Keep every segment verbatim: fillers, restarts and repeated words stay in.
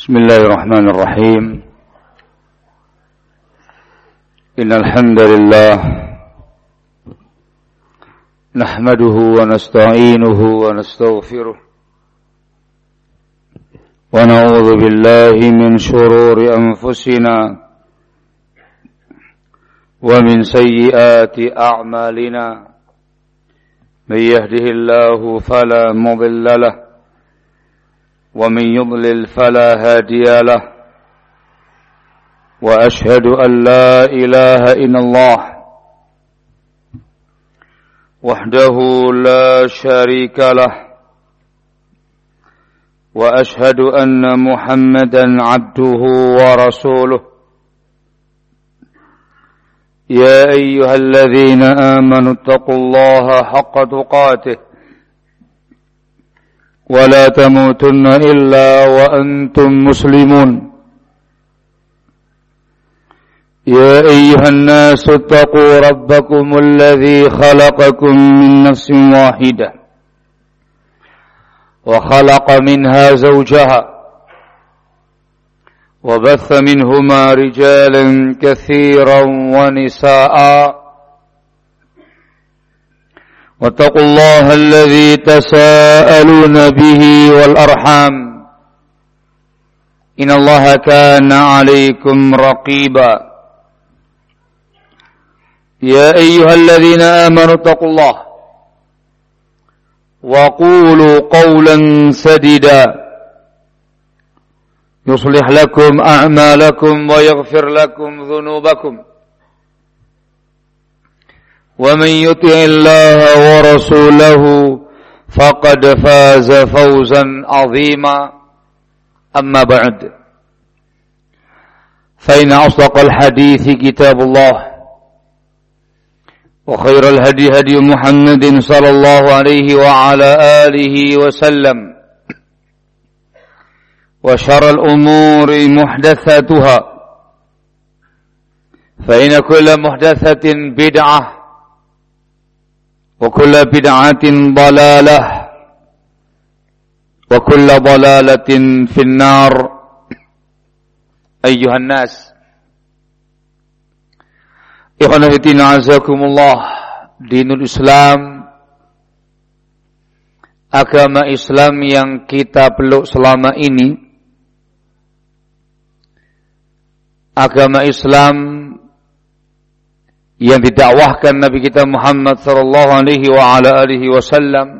بسم الله الرحمن الرحيم إن الحمد لله نحمده ونستعينه ونستغفره ونعوذ بالله من شرور أنفسنا ومن سيئات أعمالنا من يهده الله فلا مضل له ومن يضلل فلا هادي له وأشهد أن لا إله إلا الله وحده لا شريك له وأشهد أن محمدا عبده ورسوله يا أيها الذين آمنوا اتقوا الله حق تقاته ولا تموتن إلا وأنتم مسلمون يا أيها الناس اتقوا ربكم الذي خلقكم من نفس واحدة وخلق منها زوجها وبث منهما رجالا كثيرا ونساء واتقوا الله الذي تساءلون به والأرحام إن الله كان عليكم رقيبا يا أيها الذين آمنوا اتقوا الله وقولوا قولا سديدا يصلح لكم أعمالكم ويغفر لكم ذنوبكم ومن يطع الله ورسوله فقد فاز فوزا عظيما أما بعد فإن أصدق الحديث كتاب الله وخير الهدي هدي محمد صلى الله عليه وعلى آله وسلم وشر الأمور محدثاتها فإن كل محدثة بدعة وكل بدعة ضلالة وكل ضلالة في النار أيها الناس إخوانا في الدين أعزكم الله dinul Islam, agama Islam yang kita peluk selama ini, agama Islam yang didakwahkan Nabi kita Muhammad sallallahu alaihi wa ala alihi wasallam,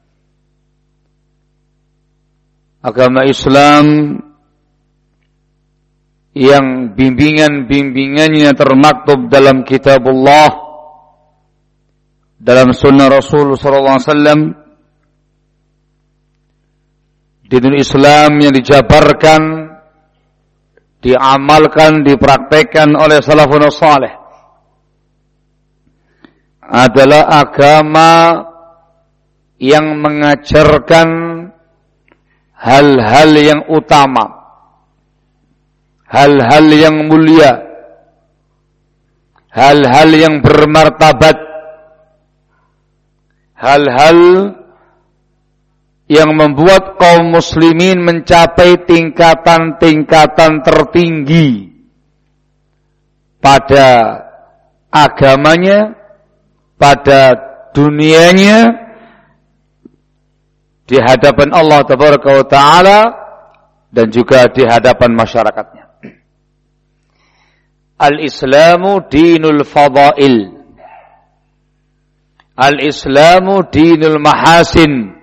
agama Islam yang bimbingan-bimbingannya termaktub dalam kitabullah, dalam sunnah Rasul sallallahu alaihi wasallam, dinul Islam yang dijabarkan, diamalkan, dipraktekkan oleh salafun salih, adalah agama yang mengajarkan hal-hal yang utama, hal-hal yang mulia, hal-hal yang bermartabat, hal-hal yang membuat kaum muslimin mencapai tingkatan-tingkatan tertinggi pada agamanya, pada dunianya, di hadapan Allah Tabaraka wa Ta'ala, dan juga di hadapan masyarakatnya. Al-Islamu dinul fadail, Al-Islamu dinul mahasin,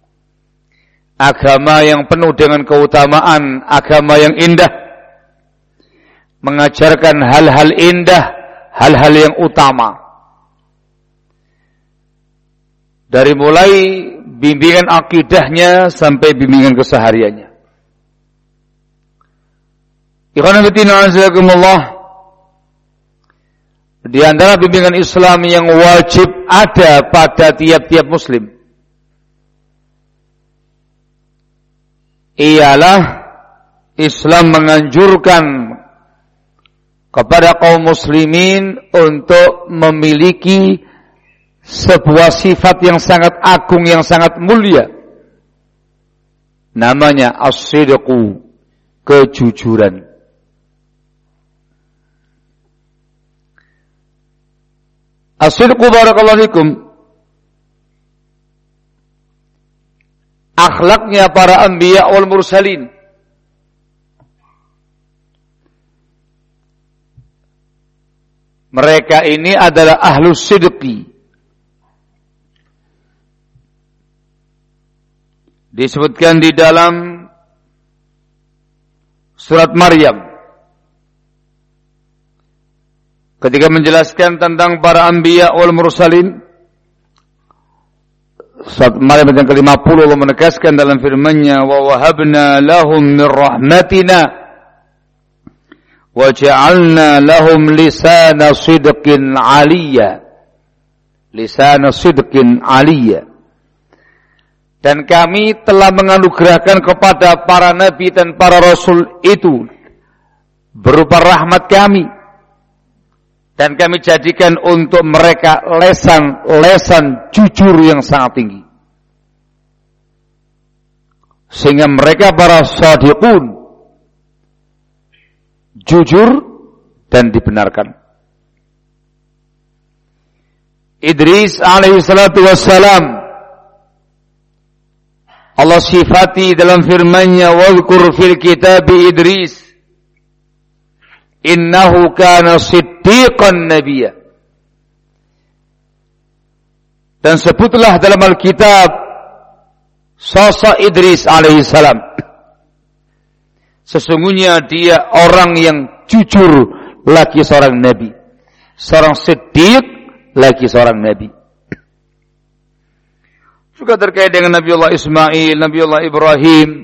agama yang penuh dengan keutamaan, agama yang indah, mengajarkan hal-hal indah, hal-hal yang utama. Dari mulai bimbingan akidahnya sampai bimbingan kesehariannya. Ikhwan fillah azakumullah, di antara bimbingan Islam yang wajib ada pada tiap-tiap muslim ialah Islam menganjurkan kepada kaum muslimin untuk memiliki sebuah sifat yang sangat agung, yang sangat mulia, namanya as-sidqu, kejujuran. As-sidqu barakallahu fikum, akhlaknya para anbiya wal mursalin. Mereka ini adalah ahlus sidqi. Disebutkan di dalam surat Maryam ketika menjelaskan tentang para anbiya wal mursalin. Surat Maryam yang ke lima puluh Allah menegaskan dalam firman-Nya, wa wahabna lahum min rahmatina wa ja'alna lahum lisana sidqin aliyya. Lisana sidqin aliyya. Dan kami telah menganugerahkan kepada para nabi dan para rasul itu berupa rahmat kami. Dan kami jadikan untuk mereka lesan-lesan jujur yang sangat tinggi. Sehingga mereka para shadiqun, jujur dan dibenarkan. Idris alaihi salatu wassalam, Allah sifati dalam firman-Nya, wadhkur fil kitabi Idris innahu kana siddiqan nabiyya. Dan sebutlah dalam Alkitab sosok Idris alaihi salam. Sesungguhnya dia orang yang jujur lagi seorang nabi, seorang siddiq lagi seorang nabi. Juga terkait dengan Nabiullah Ismail, Nabiullah Ibrahim.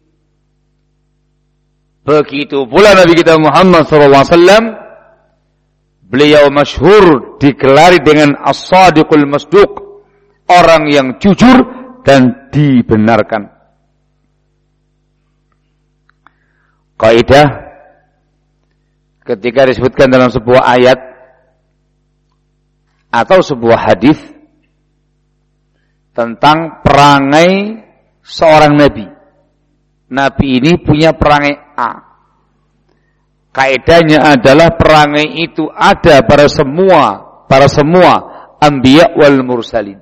Begitu pula Nabi kita Muhammad sallallahu alaihi wasallam, beliau masyhur digelari dengan as-sadiqul masduq, orang yang jujur dan dibenarkan. Kaidah ketika disebutkan dalam sebuah ayat atau sebuah hadis tentang perangai seorang nabi. Nabi ini punya perangai A. Kaidahnya adalah perangai itu ada pada semua, para semua anbiya wal mursalin.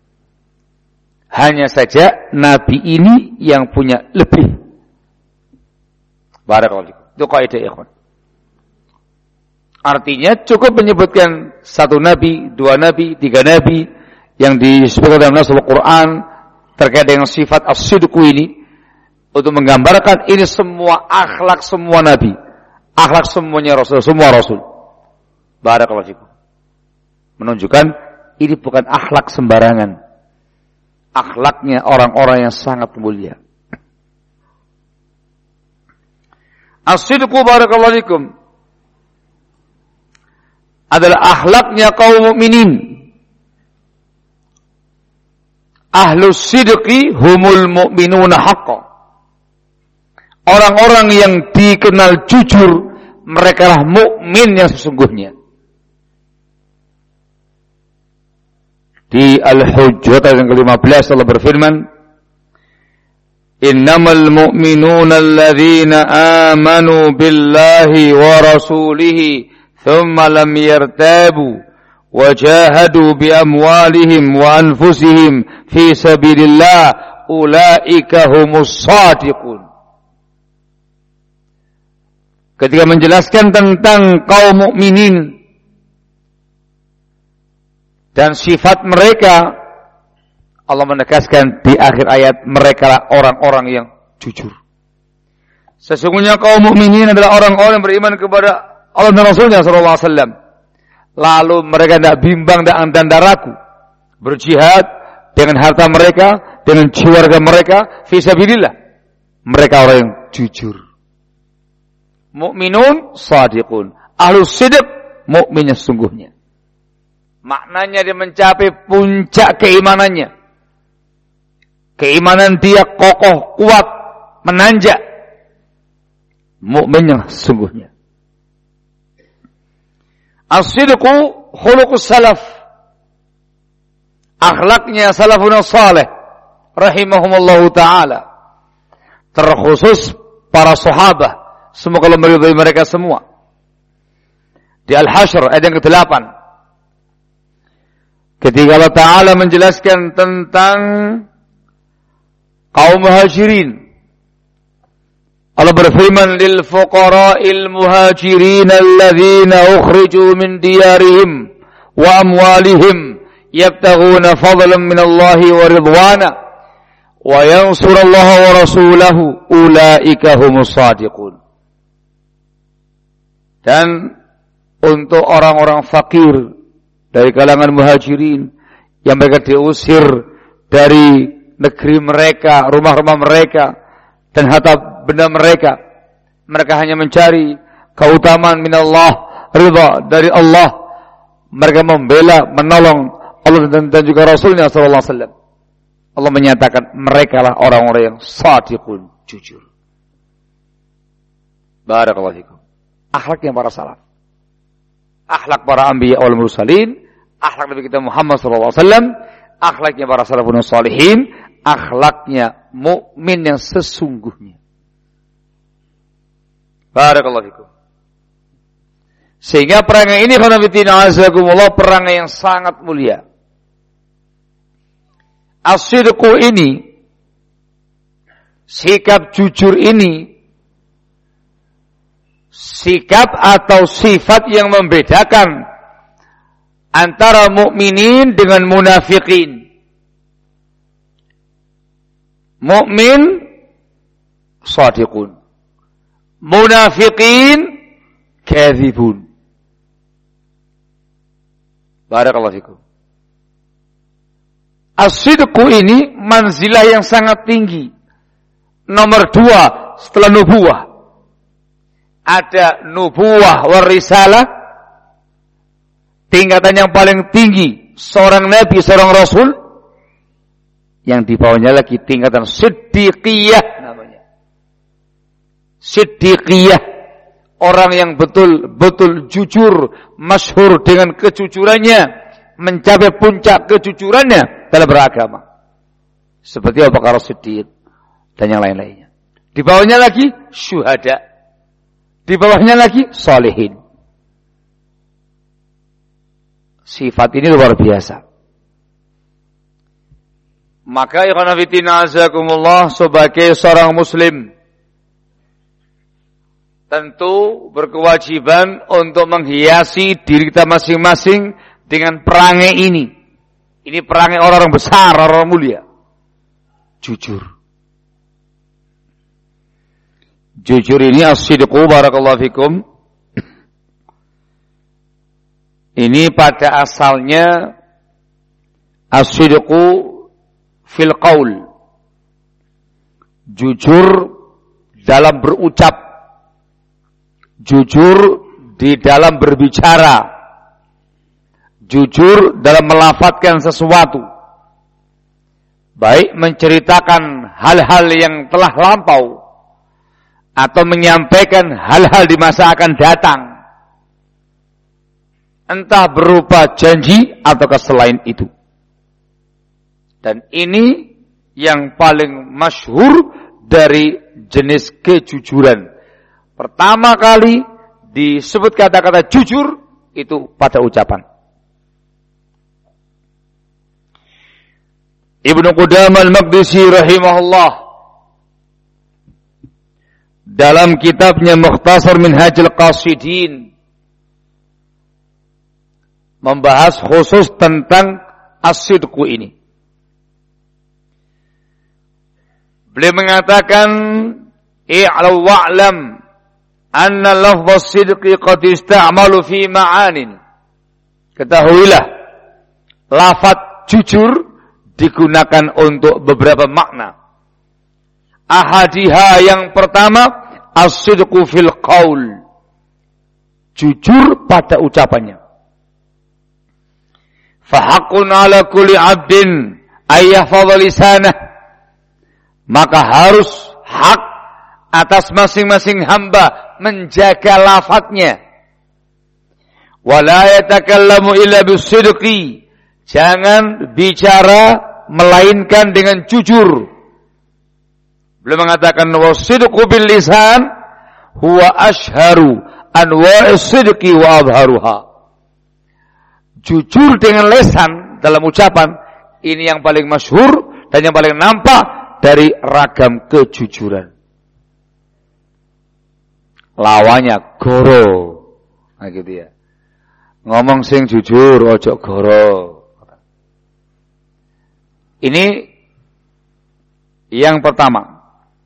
Hanya saja nabi ini yang punya lebih. Barakallahu. Itu kaidah ikhwan. Artinya cukup menyebutkan satu nabi, dua nabi, tiga nabi yang disebutkan dalam nas Al-Quran terkait dengan sifat as-sidqu ini untuk menggambarkan ini semua akhlak semua nabi, akhlak semuanya rasul, semua rasul. Barakallahu fikum. Menunjukkan ini bukan akhlak sembarangan, akhlaknya orang-orang yang sangat mulia. As-sidqu barakallahu fikum adalah akhlaknya kaum mukminin. Ahlus sidqi humul mu'minuna haqqan. Orang-orang yang dikenal jujur, mereka lah mukmin yang sesungguhnya. Di Al-Hujurat ayat yang ke lima belas Allah berfirman, innamal mu'minuna alladhina amanu billahi wa rasulihi thumma lam yartabu wajahadu bi amwalihim wa anfusihim fi sabilillah ulaika humus shadiqun. Ketika menjelaskan tentang kaum mukminin dan sifat mereka, Allah menegaskan di akhir ayat, mereka lah orang-orang yang jujur. Sesungguhnya kaum mukminin adalah orang-orang yang beriman kepada Allah dan Rasulnya sallallahu alaihi wasallam. Lalu mereka tidak bimbang dan ragu, berjihad dengan harta mereka, dengan jiwa mereka, fisabilillah. Mereka orang yang jujur. Mukminun shadiqun, ahlus sidq, mukminnya sungguhnya. Maknanya dia mencapai puncak keimanannya. Keimanan dia kokoh, kuat, menanjak. Mukminnya sungguhnya. As-sidqu khuluqus salaf. Akhlaknya salafun salih rahimahumullahu ta'ala. Terkhusus para sahabat, semoga Allah meridhai mereka semua. Di Al-Hasyr ayat yang kedelapan, ketika Allah Ta'ala menjelaskan tentang kaum muhajirin, Allah berfirman, lil fuqara'il muhajirin alladzina ukhriju min diyarihim wa amwalihim yabtaghuna fadlan min Allahi wa ridwana wa yansurullaha wa rasulahu ulaika humus shadiqun. Dan untuk orang-orang fakir dari kalangan muhajirin yang mereka diusir dari negeri mereka, rumah-rumah mereka dan harta benda mereka, mereka hanya mencari keutamaan minallah, ridha dari Allah. Mereka membela, menolong Allah dan, dan juga Rasulnya sallallahu alaihi wasallam. Allah menyatakan mereka lah orang-orang yang shadiqun, jujur. Barakallahu fikum. Akhlaknya para salaf, akhlak para anbiya wal mursalin, akhlak Nabi kita Muhammad sallallahu alaihi wasallam, akhlaknya para salafun shalihin, akhlaknya mukmin yang sesungguhnya. Barakallahu fikum. Sehingga perangai ini khonafidina azakumullah, perangai yang sangat mulia. As-sidqu ini, sikap jujur ini, sikap atau sifat yang membedakan antara mukminin dengan munafikin. Mukmin shadiqun, munafikin kadzibun. Barakallahu fikum. As-sidqu ini manzilah yang sangat tinggi. Nomor dua setelah nubuwah. Ada nubuwah war risalah, tingkatan yang paling tinggi seorang nabi, seorang rasul. Yang di bawahnya lagi tingkatan siddiqiyah namanya. Siddiqiyah, orang yang betul-betul jujur, masyhur dengan kejujurannya, mencapai puncak kejujurannya dalam beragama. Seperti Abu Bakar Siddiq dan yang lain-lainnya. Di bawahnya lagi syuhada. Di bawahnya lagi salihin. Sifat ini luar biasa. Maka ikhwan fillah azakumullah, sebagai seorang muslim tentu berkewajiban untuk menghiasi diri kita masing-masing dengan perangai ini. Ini perangai orang-orang besar, orang mulia. Jujur. Jujur ini as-sidqu, barakallahu fikum. Ini pada asalnya as-sidqu fil qaul. Jujur dalam berucap. Jujur di dalam berbicara, jujur dalam melafadzkan sesuatu, baik menceritakan hal-hal yang telah lampau atau menyampaikan hal-hal di masa akan datang, entah berupa janji atau selain itu. Dan ini yang paling masyhur dari jenis kejujuran. Pertama kali disebut kata-kata jujur itu pada ucapan. Ibnu Qudamah al-Maqdisi rahimahullah dalam kitabnya Mukhtasar Minhajul Qasidin membahas khusus tentang as-sidqu ini. Beliau mengatakan, i'lam wa'lam anna lafdz sidqi qad ista'malu fi ma'anin. Ketahuilah, lafaz jujur digunakan untuk beberapa makna. Ahadiha, yang pertama, as-sidqu fil qaul. Jujur pada ucapannya. Fahaqqun ala kulli 'abdin ayyahfadha lisanah. Maka harus hak atas masing-masing hamba menjaga lafadznya. Wala yatakallamu illa bisidqi. Jangan bicara melainkan dengan jujur. Beliau mengatakan wasidqu bil lisan huwa ashharu anwa'is sidqi wa adharuha. Jujur dengan lisan dalam ucapan ini yang paling masyhur dan yang paling nampak dari ragam kejujuran. Lawannya goro. Nah gitu ya. Ngomong sing jujur, ojo goro. Ini yang pertama.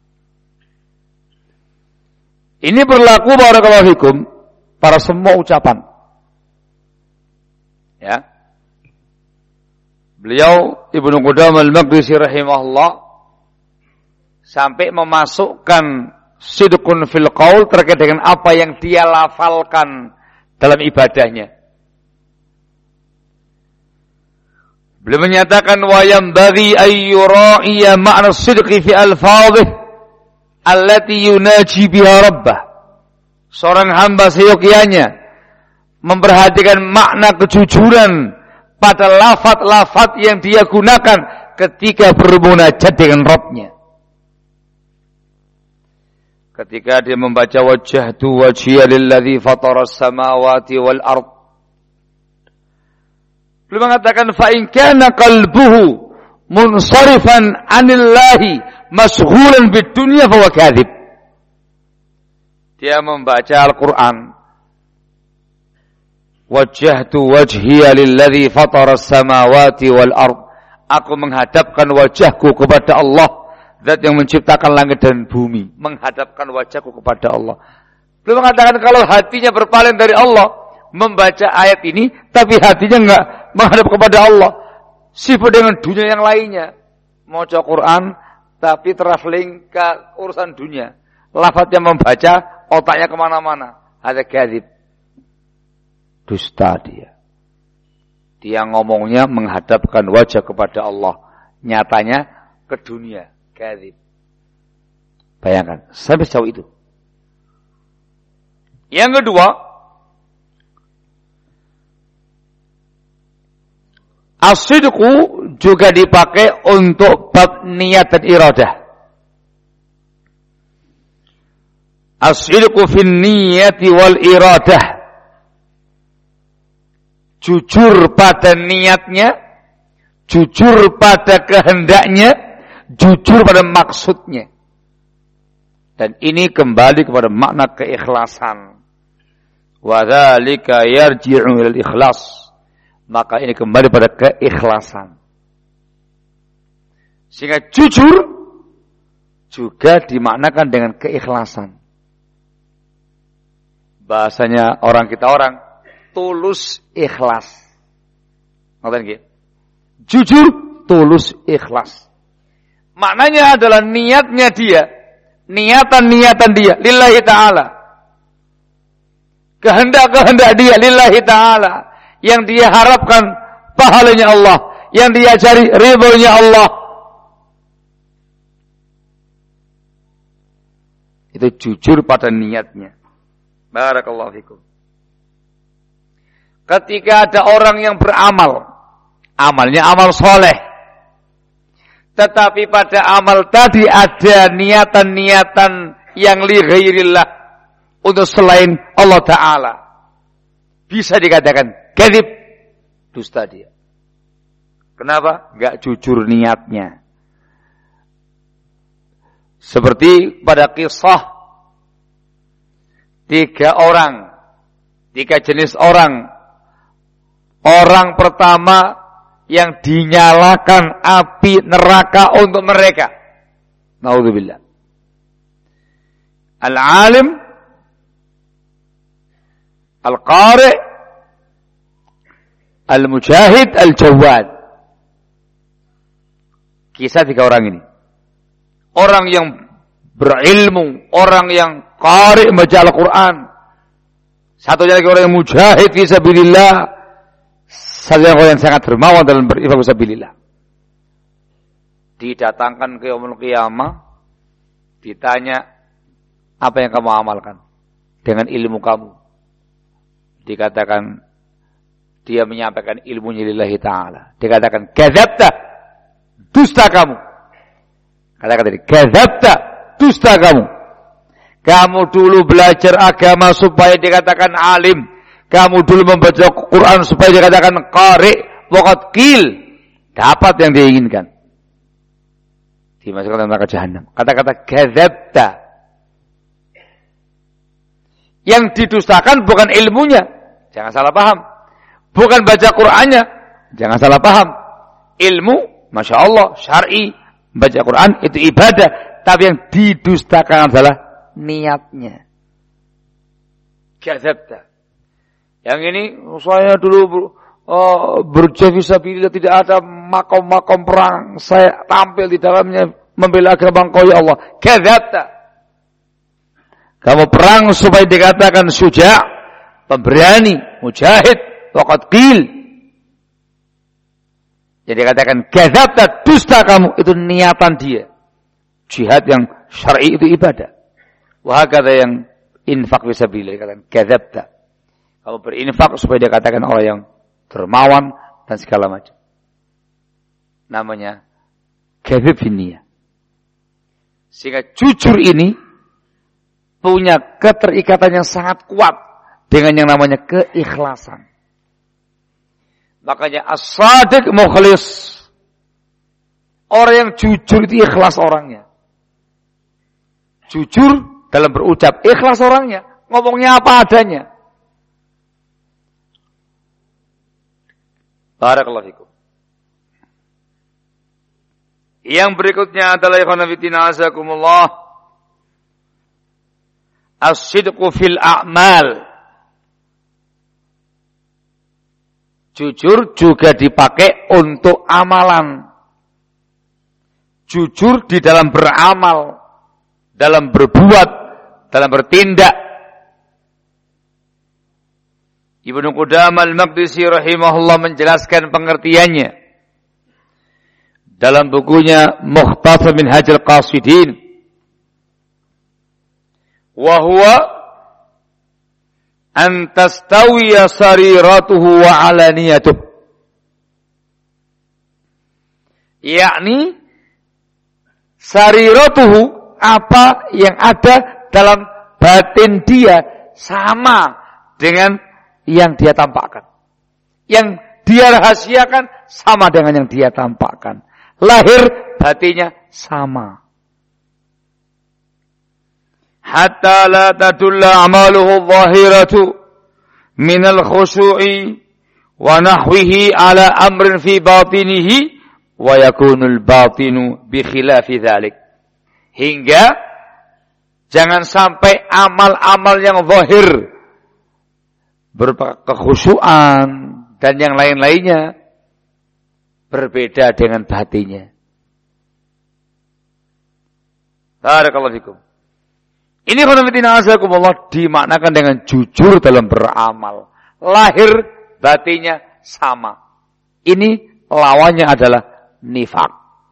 Ini berlaku barakallahu fikum pada semua ucapan. Ya. Beliau Ibnu Qudamah al-Maqdisi rahimahullah sampai memasukkan sidqun fil qaul terkait dengan apa yang dia lafalkan dalam ibadahnya. Beliau menyatakan wa yanbaghi ay yura'iya ma'na sidqi fi alfadhihi allati yunaji biha rabbah. Seorang hamba seyogianya memperhatikan makna kejujuran pada lafaz-lafaz yang dia gunakan ketika bermunajat dengan Rabb-nya. Ketika dia membaca wajjahtu wajhiya lilladzi fatara as-samawati wal ard. Beliau mengatakan fa in kana qalbuhu munsarifan 'anillahi mashghulan bidunya fa huwa kadzib. Dia membaca Al-Qur'an. Wajjahtu wajhiya lilladzi fatara as-samawati wal ard. Aku menghadapkan wajahku kepada Allah, zat yang menciptakan langit dan bumi, menghadapkan wajahku kepada Allah. Beliau mengatakan kalau hatinya berpaling dari Allah, membaca ayat ini tapi hatinya enggak menghadap kepada Allah, sibuk dengan dunia yang lainnya, maca Quran tapi traveling ke urusan dunia, lafadznya membaca, otaknya kemana-mana, ada kadzib, dusta dia. Dia ngomongnya menghadapkan wajah kepada Allah, nyatanya ke dunia, kadzib. Bayangkan, sampai sejauh itu. Yang kedua, as-sidqu juga dipakai untuk bab niat dan iradah. As-sidqu fin niyati wal iradah. Jujur pada niatnya, jujur pada kehendaknya, jujur pada maksudnya. Dan ini kembali kepada makna keikhlasan. Wa dzalika yarji'u ilal ikhlas. Maka ini kembali pada keikhlasan. Sehingga jujur juga dimaknakan dengan keikhlasan. Bahasanya orang kita orang, tulus ikhlas. Ngerti nggih? Jujur, tulus ikhlas. Maknanya adalah niatnya dia, niatan-niatan dia lillahi ta'ala. Kehendak-kehendak dia lillahi ta'ala. Yang dia harapkan pahalanya Allah, yang dia cari ridhonya Allah. Itu jujur pada niatnya. Barakallahu fikum. Ketika ada orang yang beramal, amalnya amal soleh, tetapi pada amal tadi ada niatan-niatan yang li ghairillah, untuk selain Allah Ta'ala, bisa dikatakan kadzib, dusta dia. Kenapa? Enggak jujur niatnya. Seperti pada kisah tiga orang, tiga jenis orang. Orang pertama yang dinyalakan api neraka untuk mereka. Naudzubillah. Al-alim, al-qari', al-mujahid, al-jawad. Kisah tiga orang ini. Orang yang berilmu, orang yang qari' baca Al-Quran. Satunya lagi orang yang mujahid fi sabilillah. Satunya orang yang sangat dermawan dalam berinfak fi sabilillah. Didatangkan ke yaumul qiyamah, ditanya, apa yang kamu amalkan dengan ilmu kamu? Dikatakan, dia menyampaikan ilmunya lillahi ta'ala. Dikatakan, kadzabta, dusta kamu. Kata-kata ini, kadzabta, dusta kamu. Kamu dulu belajar agama supaya dikatakan alim. Kamu dulu membaca Quran supaya dikatakan qari, waqad qil. Dapat yang diinginkan. Dimasukkan neraka jahanam. Kata-kata kadzabta. Yang didustakan bukan ilmunya. Jangan salah paham. Bukan baca Qur'annya. Jangan salah paham. Ilmu, Masya Allah, syar'i, baca Quran itu ibadah. Tapi yang didustakan adalah niatnya. Kadzabta. Yang ini saya dulu uh, berjihad fisabilillah, tidak ada makom-makom perang. Saya tampil di dalamnya membela agama Engkau ya Allah. Kadzabta. Kamu perang supaya dikatakan syuja', pemberani, mujahid, waqad qil. Jadi katakan kadzabta, dusta kamu, itu niatan dia. Jihad yang syar'i itu ibadah. Wah kata yang infak fisabilillah, katakan kadzabta. Kamu berinfak supaya dia katakan orang yang dermawan dan segala macam. Namanya kadzib finniyah. Sehingga jujur ini punya keterikatan yang sangat kuat dengan yang namanya keikhlasan. Makanya as-sadiq mukhlis. Orang yang jujur itu ikhlas orangnya. Jujur dalam berucap, ikhlas orangnya. Ngomongnya apa adanya. Barakallahu fikum. Yang berikutnya adalah ikhwan fillah azakumullah. As-sidqu fil a'mal. Jujur juga dipakai untuk amalan. Jujur di dalam beramal, dalam berbuat, dalam bertindak. Ibnu Qudamah al-Maqdisi rahimahullah menjelaskan pengertiannya dalam bukunya Mukhtasar Minhajul Qasidin. Wa huwa an tastawiya sariratuhu wa alaniyatuh. Yakni sariratuhu, apa yang ada dalam batin dia sama dengan yang dia tampakkan. Yang dia rahasiakan sama dengan yang dia tampakkan. Lahir batinnya sama. Hatta la tadulla amaluhu zahiratu minal khushu'i wa nahwihi ala amrin fi batinihi wa yakunul batinu bi khilafi dhalik. Hingga jangan sampai amal-amal yang zahir berupa kekhusyuan dan yang lain-lainnya berbeda dengan batinnya. Barakallahu fikum. Ini khonafidina azakumullah dimaknakan dengan jujur dalam beramal. Lahir batinnya sama. Ini lawannya adalah nifak.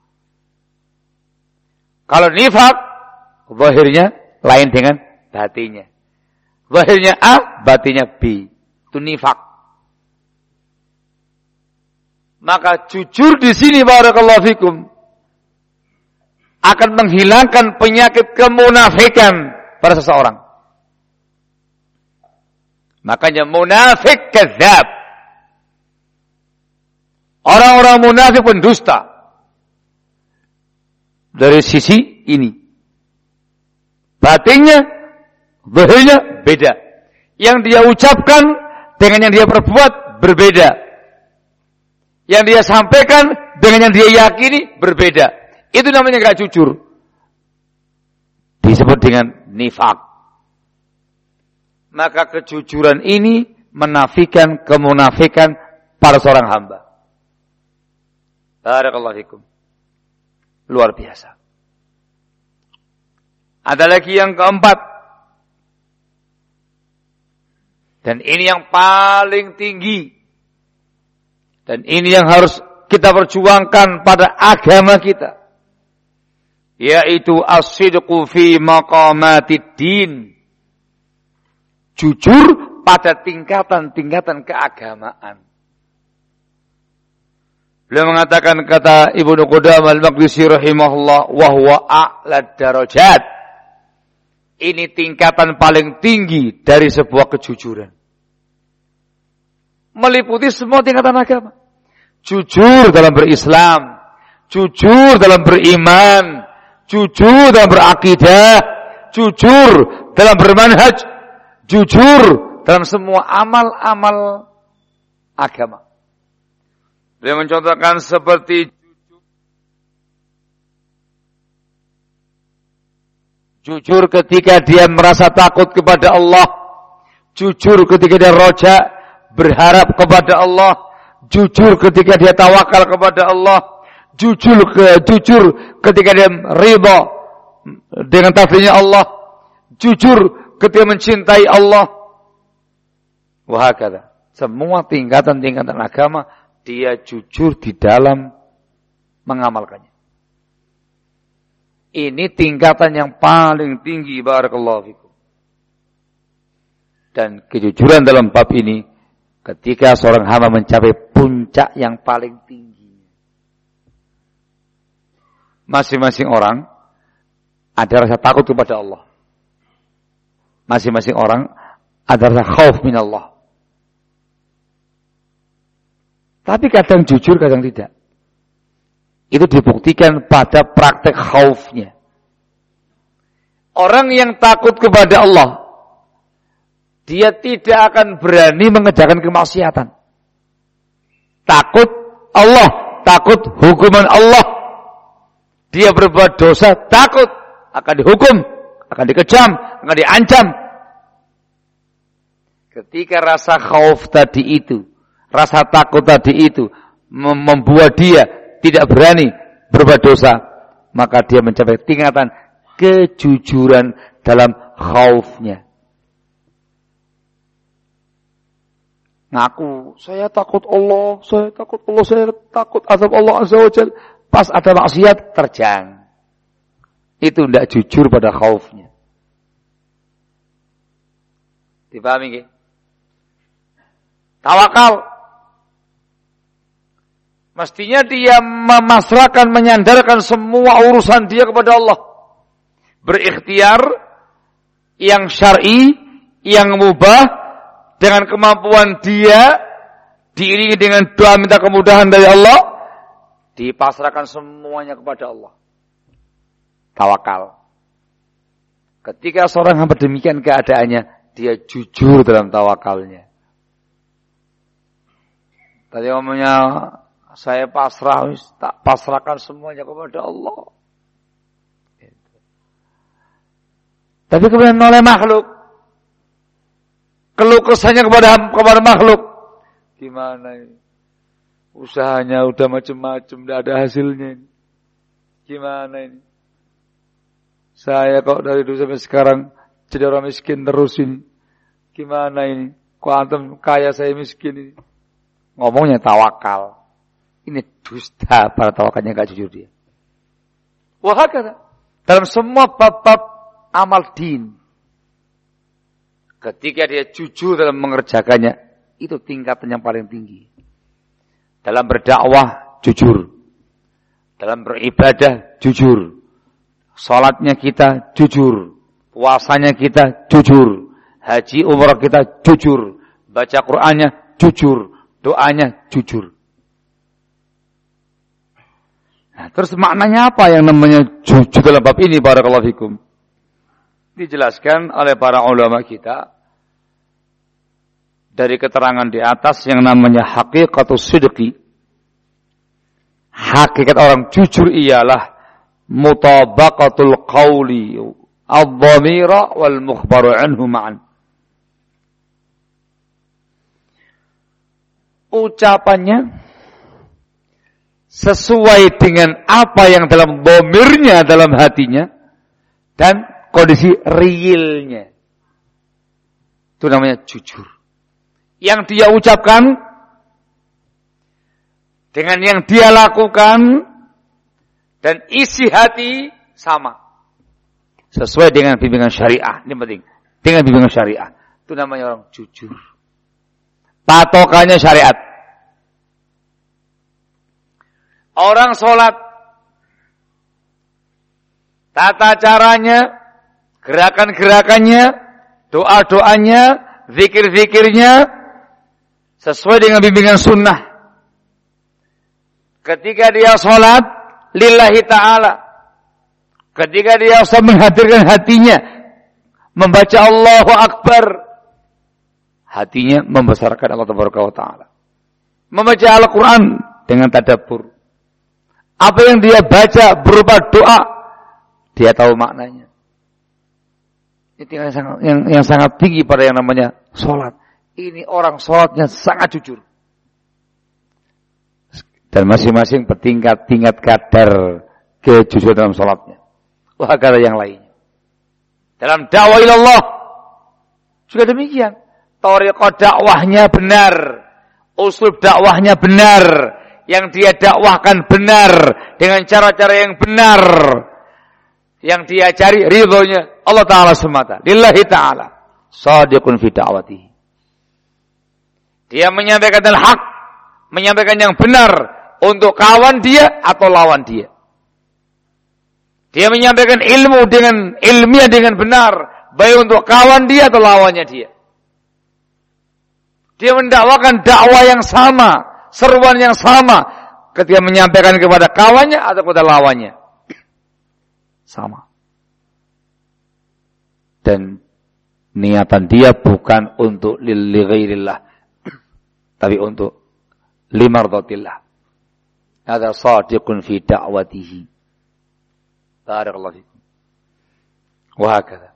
Kalau nifak, zahirnya lain dengan batinnya. Zahirnya A, batinnya B. Itu nifak. Maka jujur di sini barakallahu fikum akan menghilangkan penyakit kemunafikan pada seseorang. Makanya munafik kadzab. Orang-orang munafik pendusta. Dari sisi ini. Batinnya, zahirnya beda. Yang dia ucapkan dengan yang dia perbuat berbeda. Yang dia sampaikan dengan yang dia yakini berbeda. Itu namanya enggak jujur. Disebut dengan nifak. Maka kejujuran ini menafikan kemunafikan pada seorang hamba. Barakallahu fikum. Luar biasa. Ada lagi yang keempat. Dan ini yang paling tinggi. Dan ini yang harus kita perjuangkan pada agama kita. Yaitu as-sidqu fi maqamatid din. Jujur pada tingkatan-tingkatan keagamaan. Beliau mengatakan, kata Ibnu Qudamah al-Maqdisi rahimahullah, wa huwa a'la darajat. Ini tingkatan paling tinggi dari sebuah kejujuran. Meliputi semua tingkatan agama. Jujur dalam berislam, jujur dalam beriman, jujur dalam berakidah, jujur dalam bermanhaj, jujur dalam semua amal-amal agama. Dia mencontohkan seperti jujur ketika dia merasa takut kepada Allah, jujur ketika dia roja berharap kepada Allah, jujur ketika dia tawakal kepada Allah, jujur ke jujur ketika dia ridha dengan takdirnya Allah, jujur ketika mencintai Allah. Wahakala. Semua tingkatan-tingkatan agama dia jujur di dalam mengamalkannya. Ini tingkatan yang paling tinggi, barakallahu fikum. Dan kejujuran dalam bab ini ketika seorang hamba mencapai puncak yang paling tinggi. Masing-masing orang ada rasa takut kepada Allah. Masing-masing orang ada rasa khauf minallah. Tapi kadang jujur, kadang tidak. Itu dibuktikan pada praktek khaufnya. Orang yang takut kepada Allah, dia tidak akan berani mengerjakan kemaksiatan. Takut Allah, takut hukuman Allah. Dia berbuat dosa, takut akan dihukum, akan dikejam, akan diancam. Ketika rasa khauf tadi itu, rasa takut tadi itu membuat dia tidak berani berbuat dosa, maka dia mencapai tingkatan kejujuran dalam khaufnya. Ngaku, saya takut Allah, saya takut Allah, saya takut azab Allah azza wa jalla. Pas ada maksiat, terjang. Itu tidak jujur pada khaufnya. Dipahami nggih? Tawakal. Mestinya dia memasrahkan, menyandarkan semua urusan dia kepada Allah. Berikhtiar yang syar'i, yang mubah, dengan kemampuan dia, diiringi dengan doa minta kemudahan dari Allah, dipasrahkan semuanya kepada Allah. Tawakal. Ketika seorang hamba demikian keadaannya, dia jujur dalam tawakalnya. Tadi omongnya, saya pasrah, tak pasrahkan semuanya kepada Allah. Tapi kemudian oleh makhluk, keluh kesahnya kepada kepada makhluk, gimana ini? Usahanya udah macam-macam, tidak ada hasilnya ini. Gimana ini? Saya kok dari dulu sampai sekarang jadi orang miskin terus ini. Gimana ini? Kok antum kaya, saya miskin ini? Ngomongnya tawakal. Ini dusta pada tawakalnya, gak jujur dia. Wahakala. Dalam semua bab-bab amal din, ketika dia jujur dalam mengerjakannya, itu tingkatan yang paling tinggi. Dalam berdakwah, jujur. Dalam beribadah, jujur. Salatnya kita, jujur. Puasanya kita, jujur. Haji umrah kita, jujur. Baca Qur'annya, jujur. Doanya, jujur. Nah, terus maknanya apa yang namanya jujur dalam bab ini, barakallahu fikum? Dijelaskan oleh para ulama kita dari keterangan di atas yang namanya haqiqatus sidqi. Hakikat orang jujur ialah mutabaqatul qawli adh-dhamira wal mukhbaru anhu ma'an. Ucapannya sesuai dengan apa yang dalam dhamirnya, dalam hatinya, dan kondisi realnya. Itu namanya jujur. Yang dia ucapkan dengan yang dia lakukan dan isi hati sama. Sesuai dengan bimbingan syariah. Ini penting. Dengan bimbingan syariah. Itu namanya orang jujur. Patokannya syariat. Orang sholat, tata caranya, gerakan-gerakannya, doa-doanya, zikir-zikirnya, sesuai dengan bimbingan sunnah. Ketika dia sholat, lillahi ta'ala. Ketika dia usah menghadirkan hatinya, membaca Allahu Akbar, hatinya membesarkan Allah Ta'ala. Membaca Al-Quran dengan tadabbur. Apa yang dia baca berupa doa, dia tahu maknanya. Itu yang sangat, yang, yang sangat tinggi pada yang namanya sholat. Ini orang sholatnya sangat jujur. Dan masing-masing bertingkat-tingkat kadar kejujuran dalam sholatnya. Wah, kata yang lainnya. Dalam dakwah ilallah juga demikian. Thariqah dakwahnya benar, usul dakwahnya benar, yang dia dakwahkan benar dengan cara-cara yang benar, yang dia cari ridhonya Allah Ta'ala semata, lillahi ta'ala, shadiqun fi da'watihi. Dia menyampaikan al-haq, menyampaikan yang benar untuk kawan dia atau lawan dia. Dia menyampaikan ilmu dengan ilmiah dengan benar, baik untuk kawan dia atau lawannya dia. Dia mendakwakan dakwah yang sama, seruan yang sama, ketika menyampaikan kepada kawannya atau kepada lawannya. Sama. Dan niatan dia bukan untuk li ghairillah, tapi untuk limardatillah. Hadza shadiqun fi da'watihi. Barakallahu fikum. Wa hakadha.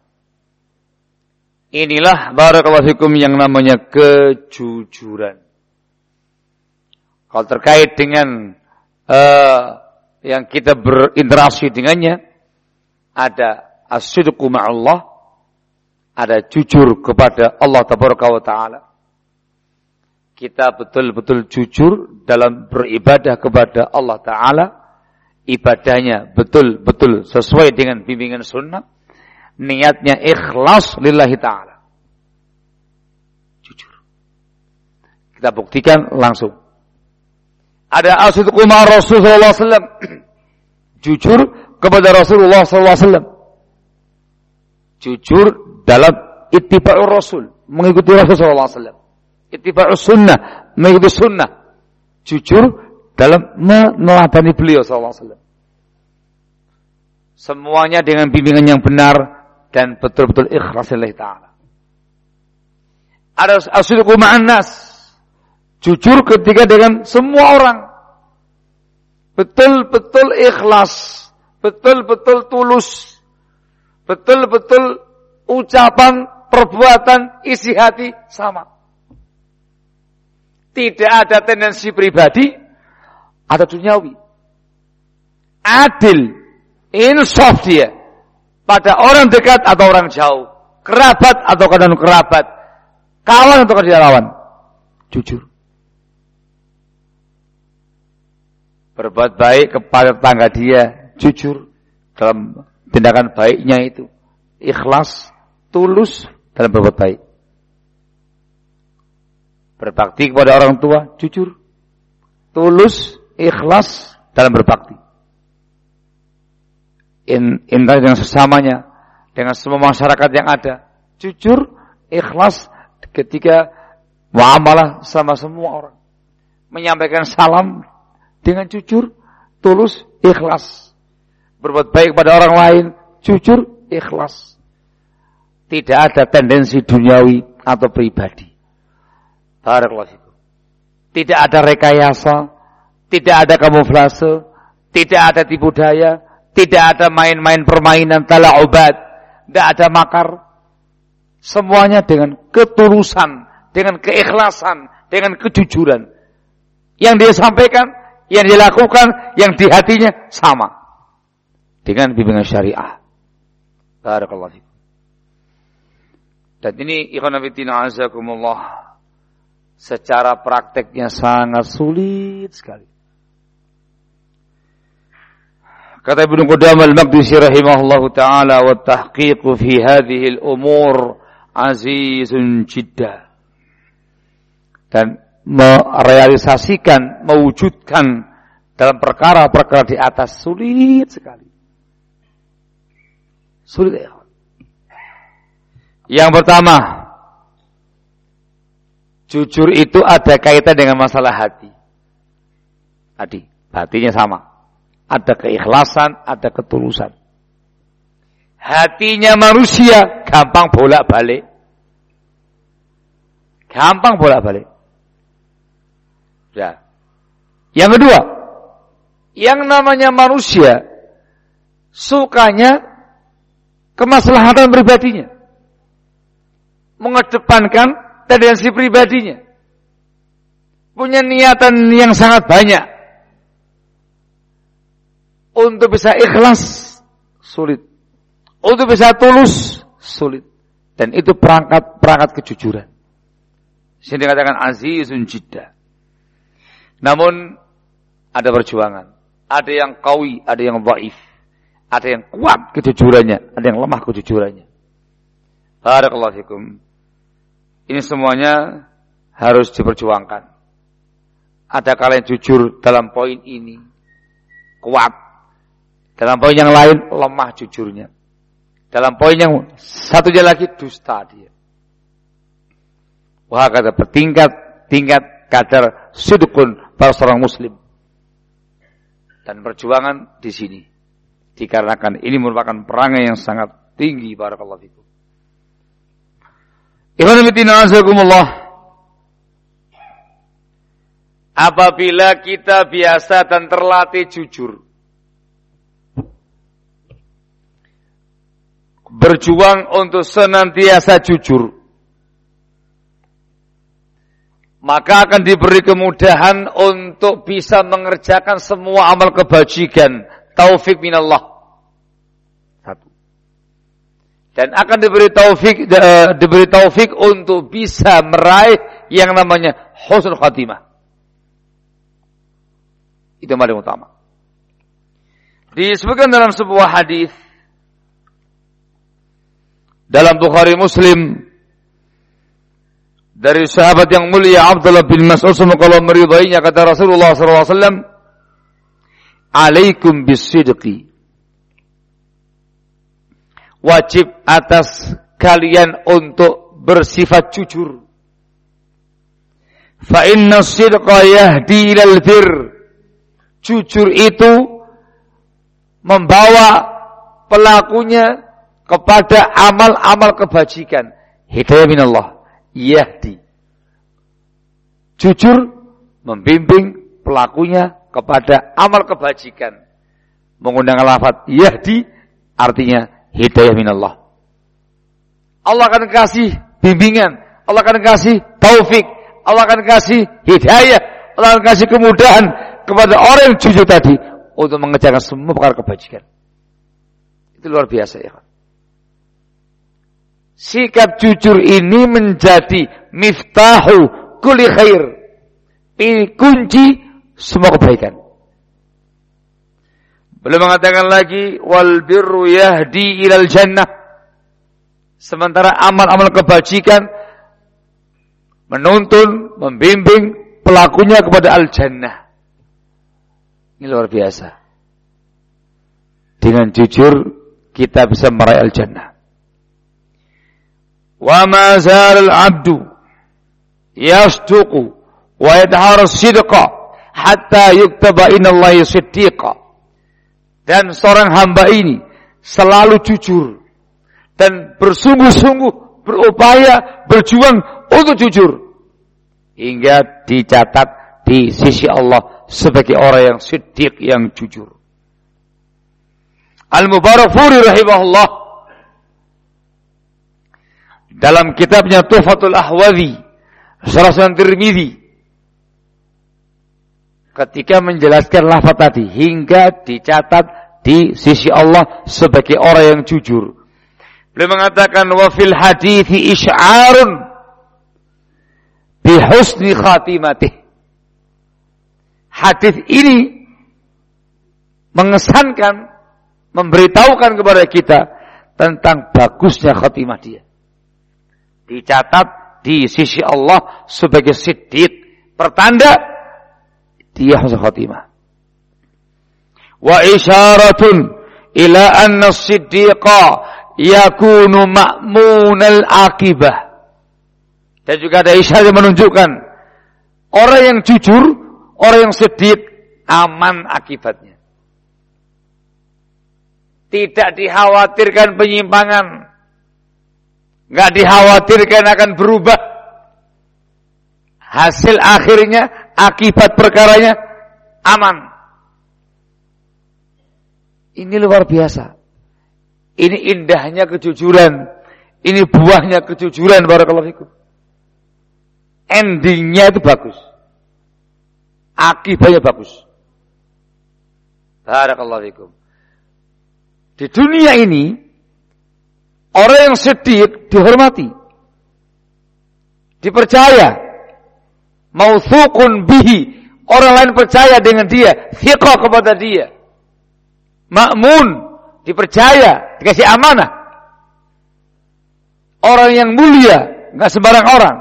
Inilah barakallahu fikum yang namanya kejujuran. Kalau terkait dengan uh, yang kita berinteraksi dengannya, ada as-sidqu ma'allah, ada jujur kepada Allah tabaraka wa ta'ala. Kita betul-betul jujur dalam beribadah kepada Allah Ta'ala. Ibadahnya betul-betul sesuai dengan bimbingan sunnah. Niatnya ikhlas lillahi ta'ala. Jujur. Kita buktikan langsung. Ada as-sidqu ma'a Rasul sallallahu alaihi wasallam. Jujur kepada Rasulullah sallallahu alaihi wasallam. Jujur dalam ittiba'ur Rasul, mengikuti Rasul sallallahu alaihi wasallam. Ittiba'us sunnah, mengikuti sunnah. Jujur dalam meneladani beliau sallallahu alaihi wasallam. Semuanya dengan bimbingan yang benar dan betul-betul ikhlas lillahi ta'ala. Ada as-sidqu ma'an nas. Jujur ketika dengan semua orang. Betul-betul ikhlas, betul-betul tulus, betul-betul ucapan, perbuatan, isi hati sama. Tidak ada tendensi pribadi atau duniawi. Adil, insaf dia pada orang dekat atau orang jauh, kerabat atau kadang kerabat, kawan atau tidak lawan. Jujur. Berbuat baik kepada tetangga dia, jujur dalam tindakan baiknya itu. Ikhlas, tulus dalam berbuat baik. Berbakti kepada orang tua, jujur, tulus, ikhlas dalam berbakti. In, indah dengan sesamanya, dengan semua masyarakat yang ada, jujur, ikhlas ketika muamalah sama semua orang. Menyampaikan salam dengan jujur, tulus, ikhlas. Berbuat baik kepada orang lain, jujur, ikhlas. Tidak ada tendensi duniawi atau pribadi. Barakallahu fikum. Tidak ada rekayasa, tidak ada kamuflase, tidak ada tipu daya, tidak ada main-main permainan tala'ubat, tidak ada makar. Semuanya dengan ketulusan, dengan keikhlasan, dengan kejujuran. Yang dia sampaikan, yang dia lakukan, yang di hatinya sama dengan bimbingan syariah. Barakallahu fikum. Dan ini ikhwan fillah azakumullah, secara prakteknya sangat sulit sekali. Kata Ibnu Qudamah al-Maqdisi rahimahullahu taala, wa tahqiqu fi hadhihi al-umur azizun jidda. Dan merealisasikan, mewujudkan dalam perkara-perkara di atas sulit sekali. Sulit ya. Yang pertama, jujur itu ada kaitan dengan masalah hati. Tadi, hatinya sama. Ada keikhlasan, ada ketulusan. Hatinya manusia gampang bolak-balik. Gampang bolak-balik. Ya. Yang kedua, yang namanya manusia sukanya kemaslahatan pribadinya. Mengedepankan tendensi pribadinya. Punya niatan yang sangat banyak. Untuk bisa ikhlas, sulit. Untuk bisa tulus, sulit. Dan itu perangkat-perangkat kejujuran. Sini dikatakan azizun jiddah. Namun, ada perjuangan. Ada yang qawi, ada yang dhaif. Ada yang kuat kejujurannya, ada yang lemah kejujurannya. Barakallahu fikum. Ini semuanya harus diperjuangkan. Ada kalian jujur dalam poin ini, kuat. Dalam poin yang lain, lemah jujurnya. Dalam poin yang satunya lagi, dusta dia. Wah, kata bertingkat, tingkat kadar sidqun para seorang muslim. Dan perjuangan di sini. Dikarenakan ini merupakan perangai yang sangat tinggi. Barakallahu fikum. Ikhwan fillah azakumullah. Apabila kita biasa dan terlatih jujur, berjuang untuk senantiasa jujur, maka akan diberi kemudahan untuk bisa mengerjakan semua amal kebajikan. Taufik minallah. Satu. Dan akan diberi taufik uh, diberi taufik untuk bisa meraih yang namanya husnul khatimah. Itu yang paling utama. Disebutkan dalam sebuah hadis dalam Bukhari Muslim dari sahabat yang mulia Abdullah bin Mas'ud semoga Allah meridainya, kata Rasulullah sallallahu alaihi wasallam, alaikum bisidqi. Wajib atas kalian untuk bersifat jujur. Fa inna sidqa yahdi ilal bir. Jujur itu membawa pelakunya kepada amal-amal kebajikan. Hidayah minallah. Yahdi. Jujur membimbing pelakunya kepada amal kebajikan. Menggunakan lafaz yahdi artinya hidayah minallah. Allah akan kasih bimbingan, Allah akan kasih taufik, Allah akan kasih hidayah, Allah akan kasih kemudahan kepada orang yang jujur tadi untuk mengerjakan semua perkara kebajikan. Itu luar biasa ya. Sikap jujur ini menjadi miftahu kulli khair. Ini kunci semua kebaikan. Belum mengatakan lagi wal birru yahdi ilal jannah. Sementara amal-amal kebajikan menuntun, membimbing pelakunya kepada al-jannah. Ini luar biasa. Dengan jujur kita bisa meraih al-jannah. Wa ma zal al-'abdu yasduqu wa yadhharu sidqa hatta yuktaba inallahi siddiqa. Dan seorang hamba ini selalu jujur dan bersungguh-sungguh berupaya berjuang untuk jujur hingga dicatat di sisi Allah sebagai orang yang siddiq, yang jujur. Al-Mubarakfuri rahimahullah dalam kitabnya Tuhfatul Ahwadhi Syarah Sunan Tirmidzi ketika menjelaskan lafaz tadi hingga dicatat di sisi Allah sebagai orang yang jujur, beliau mengatakan wa fil hadithi isy'arun bi husni khatimati. Hadis ini mengesankan, memberitahukan kepada kita tentang bagusnya khatimah dia. Dicatat di sisi Allah sebagai siddiq, pertanda dia husnul khatimah. Wa isyaratun ila anna as-siddiqa yakunu ma'munal akibah. Dan juga ada isyarat yang menunjukkan orang yang jujur, orang yang siddiq aman akibatnya. Tidak dikhawatirkan penyimpangan, enggak dikhawatirkan akan berubah. Hasil akhirnya, akibat perkaranya aman. Ini luar biasa. Ini indahnya kejujuran. Ini buahnya kejujuran, barakallahu fikum. Endingnya itu bagus. Akibatnya bagus. Barakallahu fikum. Di dunia ini, orang yang siddiq dihormati. Dipercaya. Mauthuqun bihi. Orang lain percaya dengan dia. Thiqah kepada dia. Ma'mun, dipercaya, dikasih amanah. Orang yang mulia, enggak sembarang orang.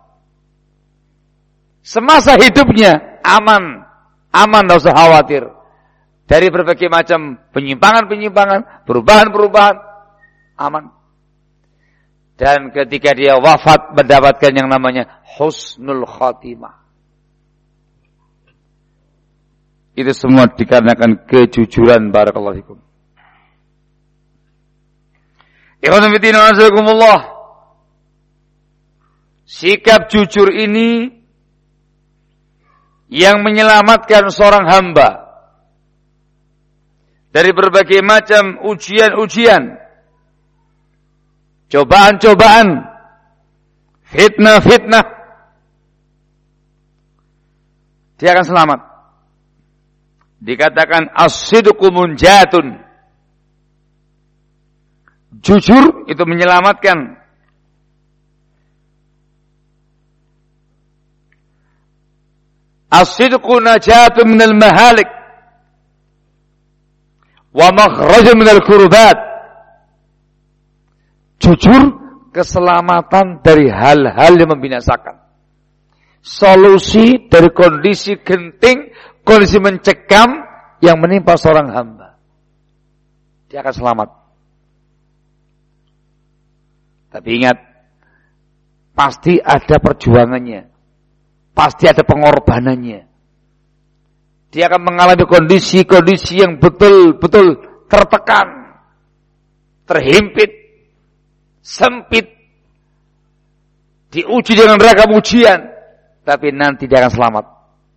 Semasa hidupnya aman, aman, enggak usah khawatir dari berbagai macam penyimpangan-penyimpangan, perubahan-perubahan, aman. Dan ketika dia wafat mendapatkan yang namanya husnul khatimah. Itu semua dikarenakan kejujuran, barakallahu fikum. Ikhwan fillah azakumullah. Sikap jujur ini yang menyelamatkan seorang hamba dari berbagai macam ujian-ujian, cobaan-cobaan, fitnah-fitnah. Dia akan selamat. Dikatakan as-sidqu munjatun. Jujur itu menyelamatkan. As-sidqu najatun minal mahalik wa makhrajun minal kurbat. Jujur keselamatan dari hal-hal yang membinasakan. Solusi dari kondisi genting, kondisi mencekam yang menimpa seorang hamba. Dia akan selamat. Tapi ingat, pasti ada perjuangannya. Pasti ada pengorbanannya. Dia akan mengalami kondisi-kondisi yang betul-betul tertekan, terhimpit, sempit, diuji dengan ragam ujian. Tapi nanti dia akan selamat.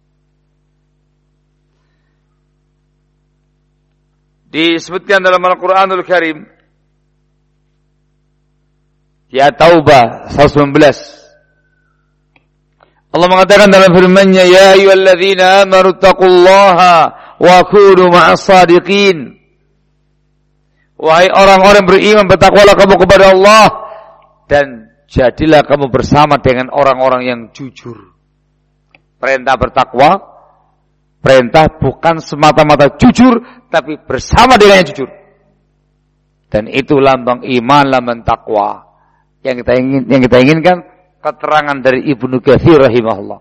Disebutkan dalam Al-Quranul Karim, ya Taubah seratus sembilan belas, Allah mengatakan dalam firman-Nya, ya ayyuhalladzina amanu taqullaha wa kunu ma'as shadiqin. Wahai orang-orang beriman, bertakwalah kamu kepada Allah dan jadilah kamu bersama dengan orang-orang yang jujur. Perintah bertakwa, perintah bukan semata-mata jujur, tapi bersama dengan yang jujur. Dan itu lambang iman, lambang takwa. Yang kita ingin, yang kita inginkan keterangan dari Ibnu Katsir rahimahullah.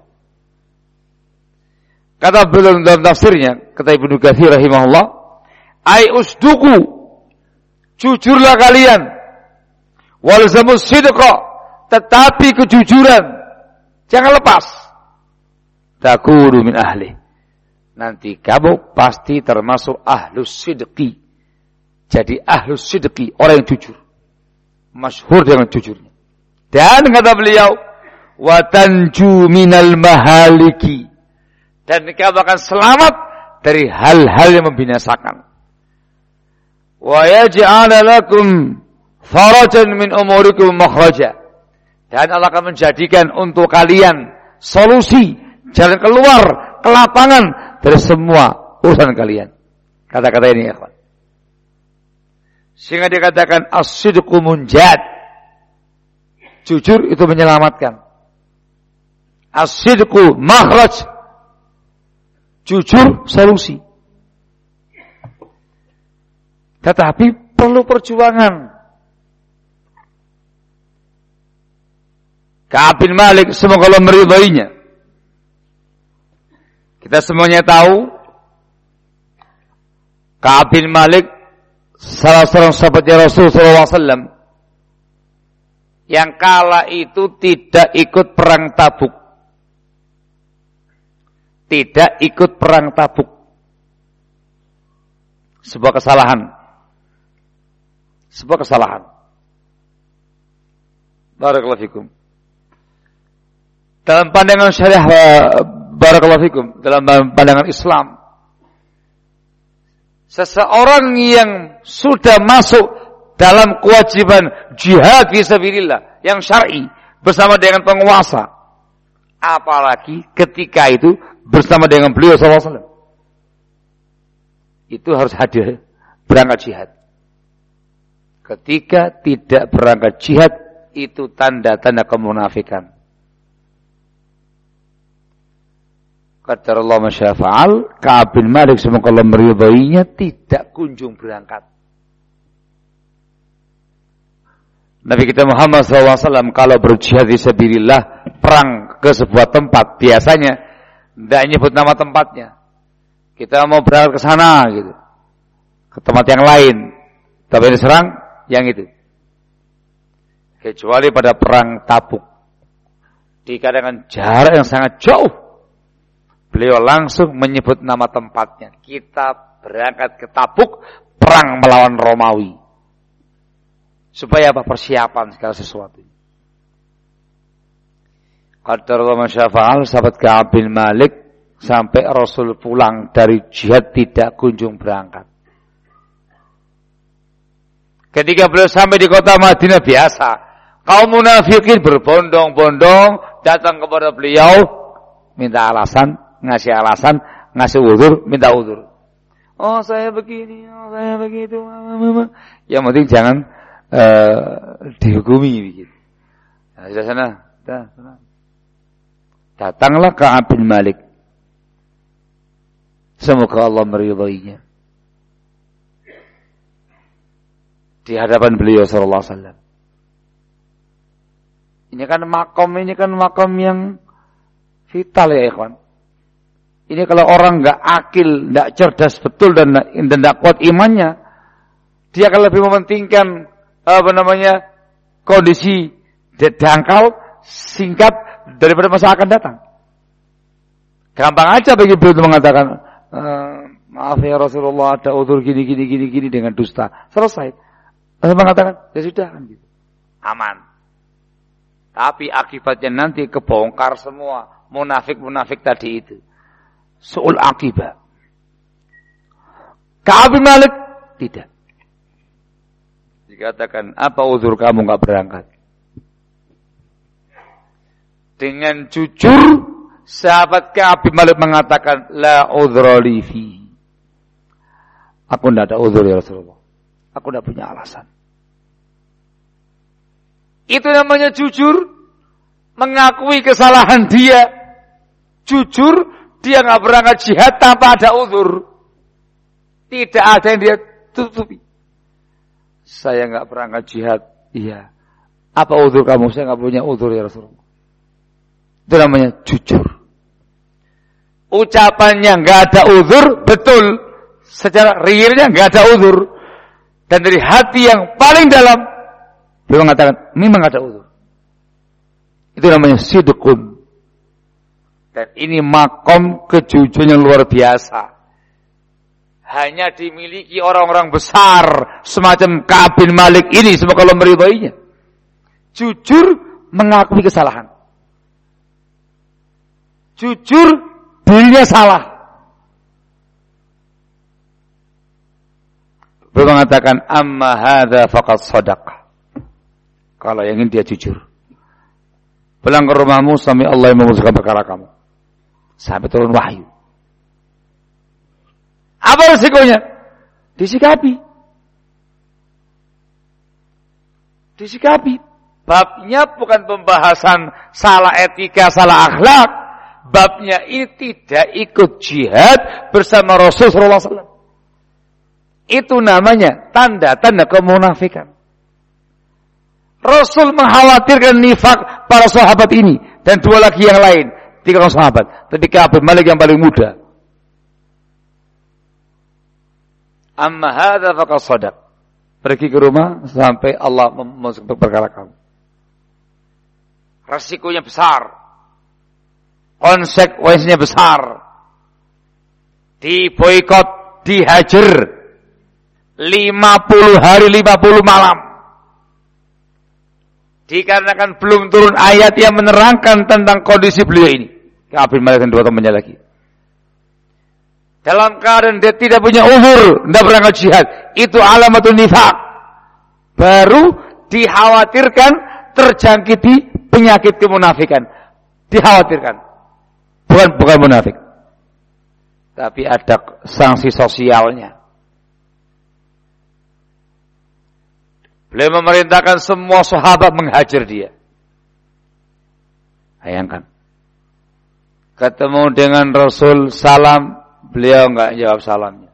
Kata beliau dalam tafsirnya, kata Ibnu Katsir rahimahullah, ai usduqu, jujurlah kalian, walzamus sidqa, tetapi kejujuran jangan lepas. Takunu min ahli, nanti kamu pasti termasuk ahlus sidqi. Jadi ahlus sidqi, orang yang jujur, masyhur dengan jujurnya. Dan kata beliau, wa tanju minal mahaliki, dan kamu akan selamat dari hal-hal yang membinasakan. Wa yaj'ala lakum farajan min umurikum makhraja, dan Allah akan menjadikan untuk kalian solusi, jalan keluar, kelapangan dari semua urusan kalian. Kata-kata ini ya kawan. Sehingga dikatakan as-sidqu munjat. Jujur itu menyelamatkan. As-sidqu makhraj. Jujur solusi. Tetapi perlu perjuangan. Ka'ab bin Malik, semoga Allah meridainya. Kita semuanya tahu Ka'ab bin Malik, salah seorang sahabatnya Rasul sallallahu alaihi wasallam, yang kala itu tidak ikut perang Tabuk. Tidak ikut perang Tabuk. Sebuah kesalahan. Sebuah kesalahan. Barakallahu fikum. Dalam pandangan syariah, barakallahu fikum, dalam pandangan Islam, seseorang yang sudah masuk dalam kewajiban jihad fisabilillah yang syar'i bersama dengan penguasa, apalagi ketika itu bersama dengan beliau sallallahu alaihi wasallam, itu harus hadir berangkat jihad. Ketika tidak berangkat jihad, itu tanda-tanda kemunafikan. Kata Allah masyafa'al, Ka'ab bin Malik semoga Allah meridainya tidak kunjung berangkat. Nabi kita Muhammad sallallahu alaihi wasallam kalau berjihad fisabilillah, perang ke sebuah tempat, biasanya tidak nyebut nama tempatnya. Kita mau berangkat ke sana gitu, ke tempat yang lain, tapi diserang yang itu. Kecuali pada perang Tabuk, dikatakan jarak yang sangat jauh, beliau langsung menyebut nama tempatnya. Kita berangkat ke Tabuk, perang melawan Romawi. Supaya apa? Persiapan segala sesuatu. Qadarullah masyafa'al, sahabat Ka'ab bin Malik sampai Rasul pulang dari jihad tidak kunjung berangkat. Ketika beliau sampai di kota Madinah, biasa kaum munafikin berbondong-bondong datang kepada beliau, minta alasan, ngasih alasan, ngasih uzur, minta uzur. Oh saya begini, oh saya begitu. Yang penting jangan Uh, dihukumi begitu. Nah, di sana, dah, sana. Datanglah Ka'ab bin Malik. Semoga Allah meridainya. Di hadapan beliau sallallahu alaihi wasallam. Ini kan makom, ini kan makom yang vital ya ikhwan. Ini kalau orang enggak akil, enggak cerdas betul dan enggak kuat imannya, dia akan lebih mementingkan apa namanya kondisi dangkal singkat daripada masa akan datang. Gampang aja bagi beliau mengatakan, e, maaf ya Rasulullah, ada udzur gini gini gini gini dengan dusta. Selesai. Lalu mengatakan, ya sudah kan gitu. Aman. Tapi akibatnya nanti kebongkar semua munafik-munafik tadi itu. Su'ul akibat. Ka'ab bin Malik tidak. Dikatakan, apa uzur kamu enggak berangkat? Dengan jujur, sahabat Ka'ab bin Malik mengatakan, la uzra li fi. Aku tidak ada uzur ya Rasulullah. Aku tidak punya alasan. Itu namanya jujur, mengakui kesalahan dia. Jujur, dia enggak berangkat jihad tanpa ada uzur. Tidak ada yang dia tutupi. Saya enggak berangkat jihad. Iya. Apa uzur kamu? Saya enggak punya uzur ya Rasulullah. Itu namanya jujur. Ucapannya enggak ada uzur, betul. Secara realnya enggak ada uzur. Dan dari hati yang paling dalam, beliau mengatakan, memang ada uzur. Itu namanya sidqun. Dan ini makom kejujuran yang luar biasa. Hanya dimiliki orang-orang besar semacam Ka'ab bin Malik ini, semoga Allah meridainya. Jujur mengakui kesalahan. Jujur dirinya salah. Beliau mengatakan, amma hadza faqad shadaqah. Kalau yang ini dia jujur. Pulang ke rumahmu sampai Allah yang memutuskan perkara kamu. Sampai turun wahyu. Apa resikonya? Disikapi. Disikapi. Babnya bukan pembahasan salah etika, salah akhlak. Babnya ini tidak ikut jihad bersama Rasul sallallahu alaihi wasallam. Itu namanya tanda-tanda kemunafikan. Rasul mengkhawatirkan nifak para sahabat ini dan dua lagi yang lain, tiga orang sahabat. Tapi Ka'ab bin Malik yang paling muda. Amma hadza faqad shadaq. Pergi ke rumah sampai Allah memasukkan perkara kamu. Resikonya besar. Konsekuensinya besar. Diboikot, dihajar. lima puluh hari, lima puluh malam. Dikarenakan belum turun ayat yang menerangkan tentang kondisi beliau ini. Ka'ab bin Malik dan dua temannya lagi. Dalam keadaan dia tidak punya uzur, tidak berangkat jihad. Itu alamatun nifaq. Baru dikhawatirkan terjangkiti penyakit kemunafikan. Dikhawatirkan. Bukan bukan munafik. Tapi ada sanksi sosialnya. Beliau memerintahkan semua sahabat menghajar dia. Bayangkan. Ketemu dengan Rasul salam, beliau enggak jawab salamnya.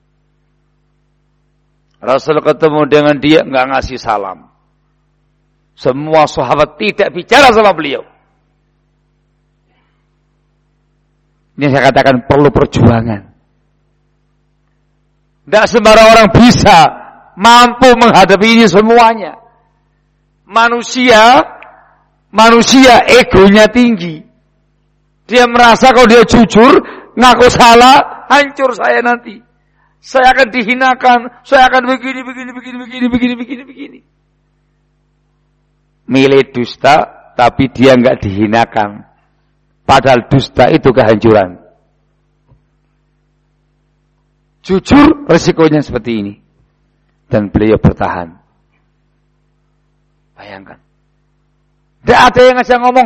Rasul ketemu dengan dia enggak ngasih salam. Semua sahabat tidak bicara sama beliau. Ini saya katakan perlu perjuangan. Tidak sembarang orang bisa mampu menghadapi ini semuanya. Manusia, manusia egonya tinggi. Dia merasa kalau dia jujur, ngaku salah, hancur saya nanti. Saya akan dihinakan, saya akan begini, begini, begini, begini, begini, begini, begini. Milih dusta, tapi dia enggak dihinakan. Padahal dusta itu kehancuran. Jujur, resikonya seperti ini. Dan beliau bertahan. Bayangkan. Tidak ada yang ngajak ngomong.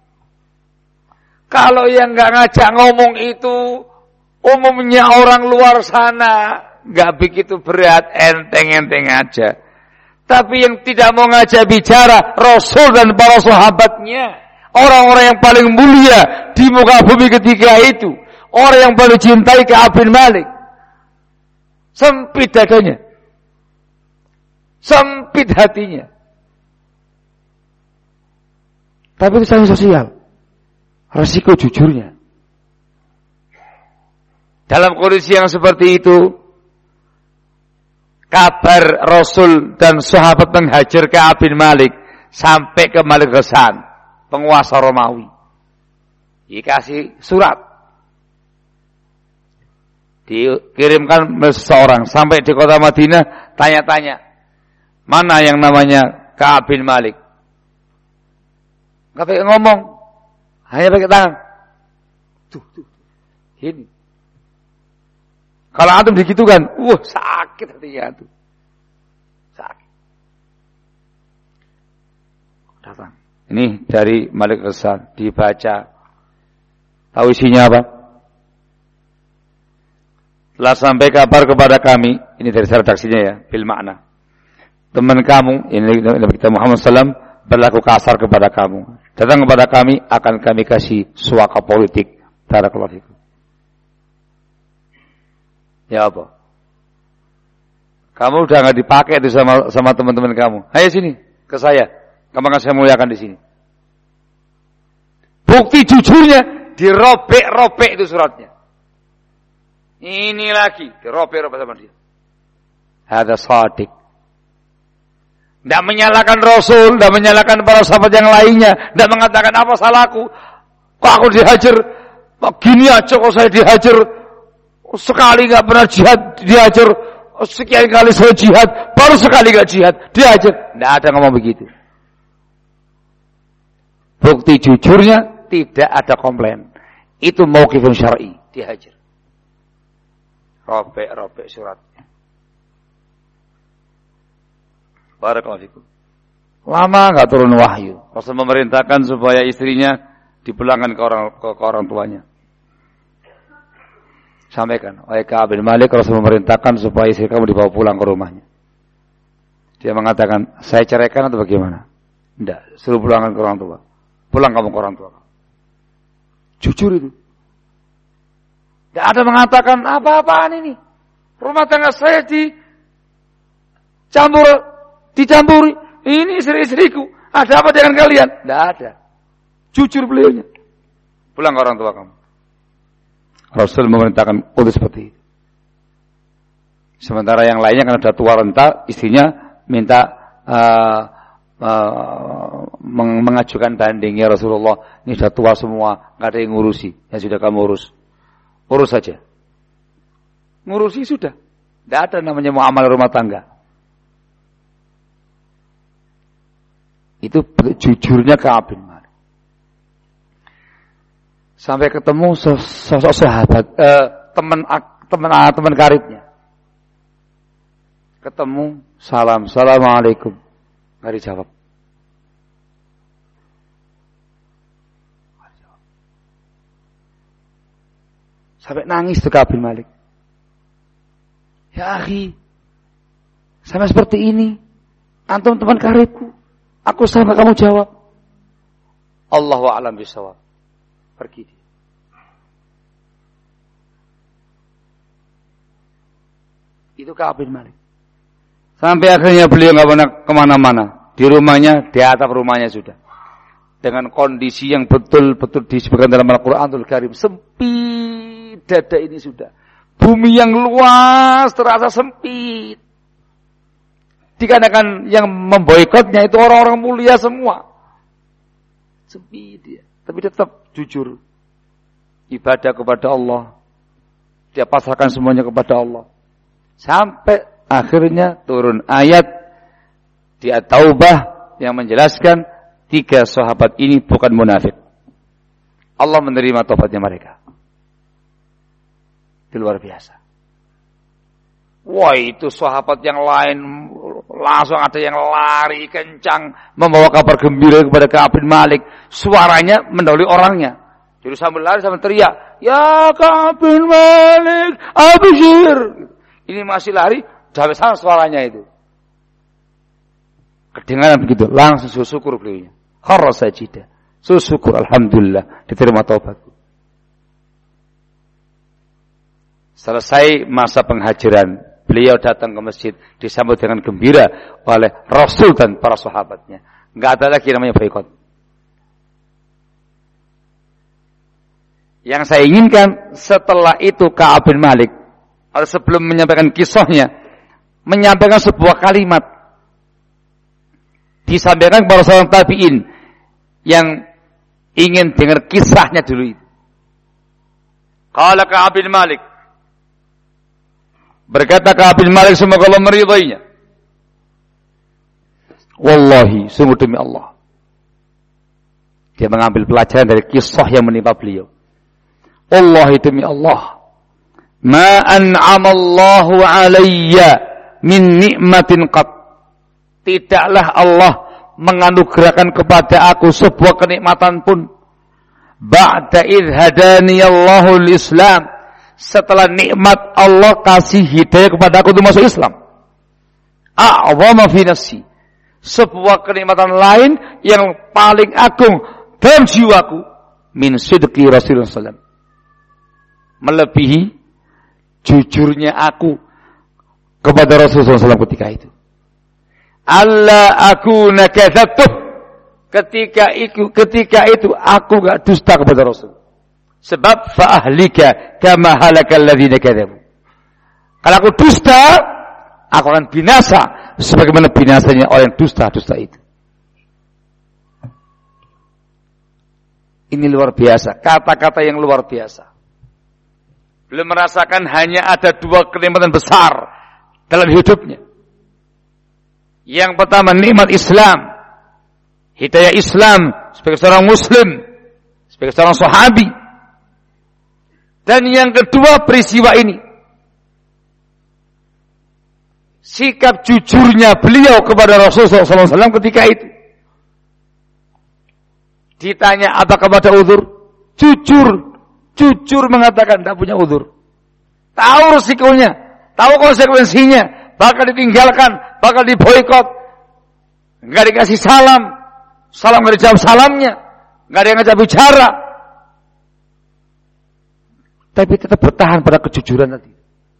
Kalau yang nggak ngajak ngomong itu umumnya orang luar sana, nggak begitu berat, enteng-enteng aja. Tapi yang tidak mau ngajak bicara Rasul dan para sahabatnya, orang-orang yang paling mulia di muka bumi ketika itu, orang yang paling cintai Ka'ab bin Malik. Sempit dadanya, sempit hatinya. Tapi itu sanksi sosial. Resiko jujurnya. Dalam kondisi yang seperti itu, kabar Rasul dan sahabat menghajar Ka'ab bin Malik sampai ke Malik Ghassan, penguasa Romawi. Dikasih surat. Dikirimkan seseorang sampai di kota Madinah, tanya-tanya, mana yang namanya Ka'ab bin Malik? Enggak pakai ngomong. Hanya pakai tangan. Tuh, tuh. Ini. Kalau antum digitukan, wah sakit hatinya antum. Sakit. Datang. Ini dari Malik Ghassan, dibaca. Tahu isinya apa? Telah sampai kabar kepada kami, ini dari redaksinya ya, bil makna. Teman kamu, ini Nabi kita Muhammad sallallahu alaihi wasallam berlaku kasar kepada kamu. Datang kepada kami, akan kami kasih suaka politik. Barakallahu fikum. Ya apa? Kamu udah nggak dipakai itu sama sama teman-teman kamu. Ayo sini ke saya. Kamu akan saya muliakan di sini. Bukti jujurnya dirobek-robek itu suratnya. Ini lagi dirobek-robek sama dia. Hada shadiq. Tidak menyalahkan Rasul, tidak menyalahkan para sahabat yang lainnya, tidak mengatakan apa salahku, kok aku dihajar, kok gini aja kok saya dihajar, sekali nggak pernah jihad dihajar, sekian kali saya jihad, baru sekali nggak jihad dihajar, tidak ada ngomong begitu. Bukti jujurnya tidak ada komplain, itu mauqifun syar'i, dihajar, robek-robek suratnya. Barakallahu fikum. Lama enggak turun wahyu. Rasul memerintahkan supaya istrinya dipulangkan ke orang ke, ke orang tuanya. Sampaikan, oleh Ka'ab bin Malik, Rasul memerintahkan supaya istri kamu dibawa pulang ke rumahnya. Dia mengatakan, saya ceraikan atau bagaimana? Tidak, suruh pulangkan ke orang tua. Pulang kamu ke orang tua. Jujur itu. Tidak ada mengatakan apa-apaan ini. Rumah tangga saya dicampur dicampuri, ini istri-istriku, ada apa dengan kalian? Tidak ada. Jujur beliaunya. Pulang ke orang tua kamu. Rasul memerintahkan untuk seperti itu. Sementara yang lainnya karena sudah tua renta, istrinya minta uh, uh, meng- mengajukan banding. Ya Rasulullah, ini sudah tua semua, nggak ada yang ngurusi. Ya sudah, kamu urus, urus saja. Ngurusi sudah, tidak ada namanya muamalah rumah tangga. Itu jujurnya Ka'ab bin Malik. Sampai ketemu sosok sahabat, eh, teman teman teman karibnya. Ketemu, salam, assalamualaikum, nggak dijawab. Sampai nangis tuh Ka'ab bin Malik. Ya akhi, sama seperti ini, antum teman karibku. Aku sama kamu jawab. Allahu a'lam bishawab. Pergi dia. Itu Ka'ab bin Malik. Sampai akhirnya beliau nggak pernah kemana-mana. Di rumahnya, di atap rumahnya sudah. Dengan kondisi yang betul-betul disebutkan dalam Al-Quranul Karim. Sempit dada ini sudah. Bumi yang luas terasa sempit. Dikarenakan yang memboikotnya itu orang-orang mulia semua. Sepi dia. Tapi tetap jujur. Ibadah kepada Allah. Dia pasrahkan semuanya kepada Allah. Sampai akhirnya turun ayat di At-Taubah yang menjelaskan tiga sahabat ini bukan munafik. Allah menerima taubatnya mereka. Itu luar biasa. Wah, itu sahabat yang lain langsung ada yang lari kencang membawa kabar gembira kepada Ka'ab bin Malik. Suaranya mendahului orangnya. Jadi sambil lari sambil teriak, "Ya Ka'ab bin Malik, abshir." Ini masih lari, sampai sana suaranya itu. Kedengaran begitu, langsung syukur beliaunya. Kharra sajida. Syukur, alhamdulillah, diterima taubatku. Selesai masa penghajiran, beliau datang ke masjid, disambut dengan gembira oleh Rasul dan para sahabatnya. Enggak ada lagi namanya boikot. Yang saya inginkan setelah itu Ka'ab bin Malik, sebelum menyampaikan kisahnya, menyampaikan sebuah kalimat. Disampaikan kepada seorang tabi'in yang ingin dengar kisahnya dulu itu. Qala Ka'ab bin Malik, berkata Ka'ab bin Malik, semoga Allah meridainya. Wallahi, sungguh demi Allah. Dia mengambil pelajaran dari kisah yang menimpa beliau. Wallahi demi Allah, ma an'amallahu alayya min ni'matin qat. Tidaklah Allah menganugerahkan kepada aku sebuah kenikmatan pun. Ba'da idh hadaniyallahu al-Islam. Setelah nikmat Allah kasih hidayah kepada aku untuk masuk Islam. A'zama fi nafsi. Sebuah kenikmatan lain yang paling agung dalam jiwaku. Min sidqi Rasulullah sallallahu alaihi wasallam. Melebihi jujurnya aku kepada Rasulullah sallallahu alaihi wasallam ketika itu. Allah aku nakadzabtuh. Ketika itu, ketika itu aku enggak dusta kepada Rasul. Sebab fa'ahlika kama halakal ladzina kadzabu. Kalau aku dusta, aku akan binasa sebagaimana binasanya orang yang dusta-dusta itu. Ini luar biasa, kata-kata yang luar biasa. Belum merasakan hanya ada dua kenikmatan besar dalam hidupnya. Yang pertama nikmat Islam, hidayah Islam sebagai seorang muslim, sebagai seorang sahabi. Dan yang kedua peristiwa ini, sikap jujurnya beliau kepada Rasulullah sallallahu alaihi wasallam ketika itu. Ditanya apakah ada uzur, jujur, jujur mengatakan tidak punya uzur. Tahu resikonya, tahu konsekuensinya, bakal ditinggalkan, bakal diboikot, nggak dikasih salam, salam nggak dijawab salamnya, nggak ada yang ngajak bicara, tapi tetap bertahan pada kejujuran tadi.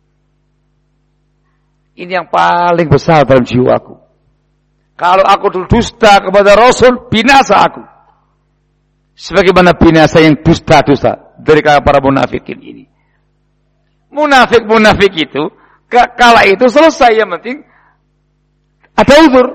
Ini yang paling besar dalam jiwaku. Kalau aku dulu dusta kepada Rasul, binasa aku. Sebagaimana binasa yang dusta-dusta dari para munafikin ini. Munafik-munafik itu Kala itu selesai, yang penting ada uzur.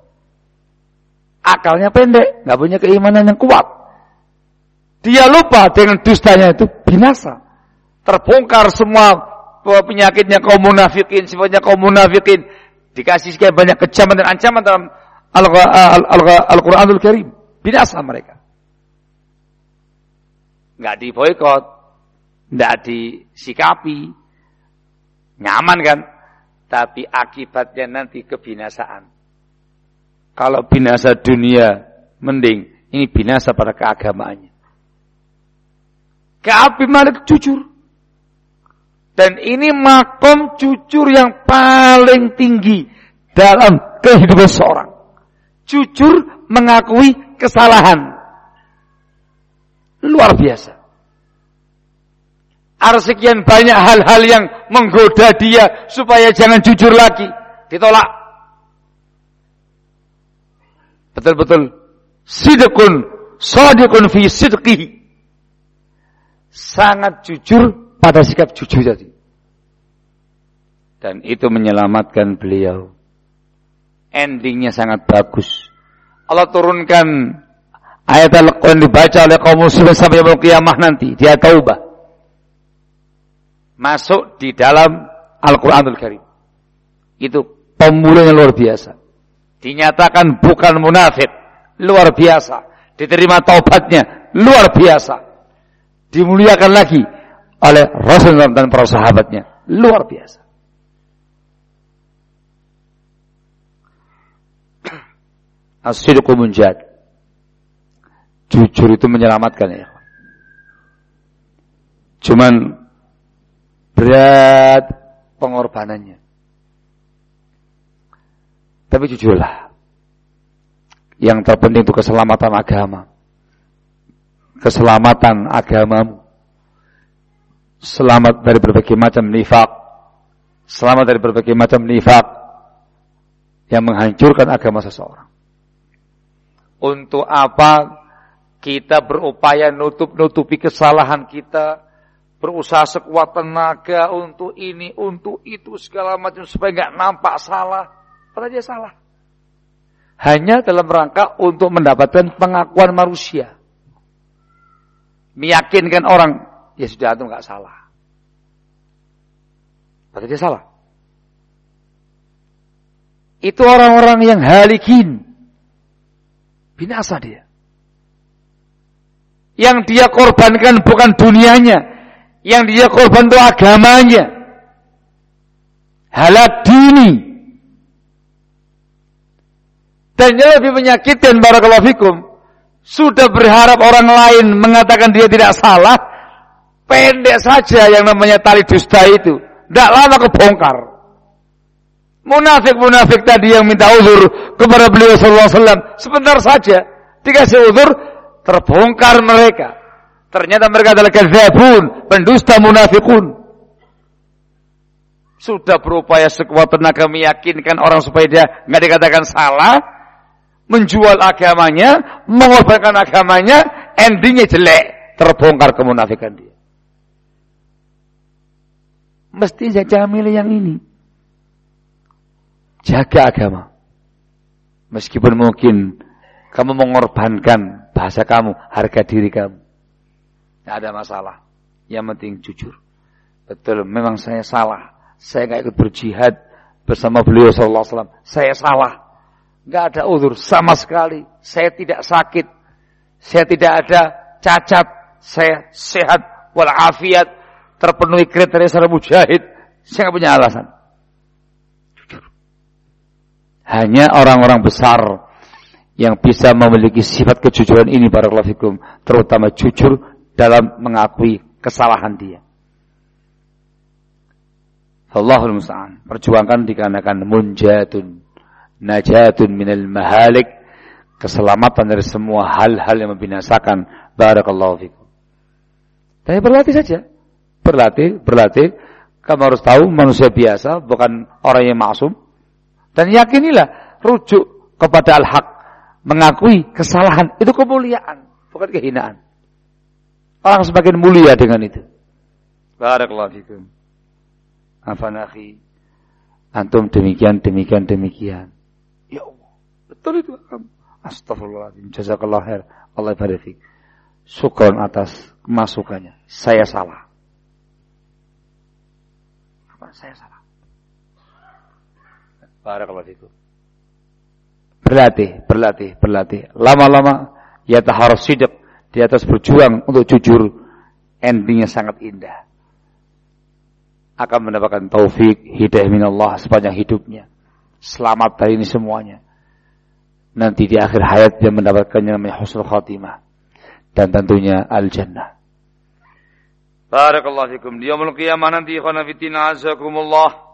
Akalnya pendek, nggak punya keimanan yang kuat. Dia lupa dengan dustanya itu binasa. Terbongkar semua penyakitnya kaum munafikin, sifatnya kaum munafikin. Dikasih sekian banyak kecaman dan ancaman dalam Al-Quranul Karim. Binasa mereka. Nggak diboikot, nggak disikapi, nyaman kan? Tapi akibatnya nanti kebinasaan. Kalau binasa dunia, mending ini binasa pada keagamaannya. Ka'ab bin Malik jujur. Dan ini makom jujur yang paling tinggi dalam kehidupan seorang. Jujur mengakui kesalahan. Luar biasa. Ada sekian banyak hal-hal yang menggoda dia supaya jangan jujur lagi. Ditolak. Betul-betul. Sidqun, shadiqun fi sidqihi. Sangat jujur pada sikap jujur tadi. Dan itu menyelamatkan beliau. Endingnya sangat bagus. Allah turunkan ayat Al-Quran dibaca oleh kaum muslimin sampai yaumul qiyamah nanti. Dia taubah. Masuk di dalam Al-Quranul Karim. Itu pemulihan yang luar biasa. Dinyatakan bukan munafik. Luar biasa. Diterima taubatnya. Luar biasa. Dimuliakan lagi oleh Rasulullah dan para sahabatnya. Luar biasa. As-sidqu munjad. Jujur itu menyelamatkan ya. Cuman berat pengorbanannya. Tapi jujurlah. Yang terpenting itu keselamatan agama. Keselamatan agamamu. Selamat dari berbagai macam nifak. Selamat dari berbagai macam nifak yang menghancurkan agama seseorang. Untuk apa kita berupaya nutup-nutupi kesalahan kita, berusaha sekuat tenaga untuk ini, untuk itu, segala macam supaya nggak nampak salah, padahal dia salah. Hanya dalam rangka untuk mendapatkan pengakuan manusia, meyakinkan orang, ya sudah itu nggak salah, padahal dia salah. Itu orang-orang yang halikin. Binasa dia. Yang dia korbankan bukan dunianya. Yang dia korban itu agamanya. Halak dini. Dan yang lebih menyakitkan barakallahu fikum. Sudah berharap orang lain mengatakan dia tidak salah. Pendek saja yang namanya tali dusta itu. Tidak lama kebongkar. Munafik-munafik tadi yang minta uzur kepada beliau sallallahu alaihi wasallam, sebentar saja dikasih uzur, terbongkar mereka. Ternyata mereka adalah kadzabun, pendusta munafikun. Sudah berupaya sekuat tenaga meyakinkan orang supaya dia enggak dikatakan salah, menjual agamanya, mengorbankan agamanya, endingnya jelek, terbongkar kemunafikan dia. Mesti jangan milih yang ini. Jaga agama. Meskipun mungkin kamu mengorbankan bahasa kamu, harga diri kamu. Tidak ada masalah. Yang penting jujur. Betul, memang saya salah. Saya tidak ikut berjihad bersama beliau sallallahu alaihi wasallam. Saya salah. Tidak ada uzur sama sekali. Saya tidak sakit. Saya tidak ada cacat. Saya sehat walafiat. Terpenuhi kriteria seorang mujahid. Saya tidak punya alasan. Hanya orang-orang besar yang bisa memiliki sifat kejujuran ini barakallahu fikum, terutama jujur dalam mengakui kesalahan dia. Allahul musta'an. Perjuangkan dikarenakan munjatun, najatun minal mahalik, keselamatan dari semua hal-hal yang membinasakan barakallahu fikum. Tapi berlatih saja. Berlatih, berlatih. Kamu harus tahu manusia biasa, bukan orang yang maksum. Dan yakinilah, rujuk kepada al-haq, mengakui kesalahan, itu kemuliaan, bukan kehinaan. Orang semakin mulia dengan itu. Barakallahu fikum. Afan akhi, Antum demikian, demikian, demikian. Ya Allah, betul itu. Astagfirullahaladzim, jazakallah khair, Allah barik fiik. Syukron atas masukannya. Saya salah. Apa? Saya salah. Barakallahu fiikum. Berlatih, berlatih, berlatih. Lama-lama ya taharus sidq, di atas berjuang untuk jujur, endingnya sangat indah. Akan mendapatkan taufik, hidayah minallah sepanjang hidupnya. Selamat dari ini semuanya. Nanti di akhir hayat dia mendapatkannya namanya husnul khatimah. Dan tentunya al-jannah. Barakallahu fikum. Di yaumul qiyamah nanti ikhwana fillah azakumullah.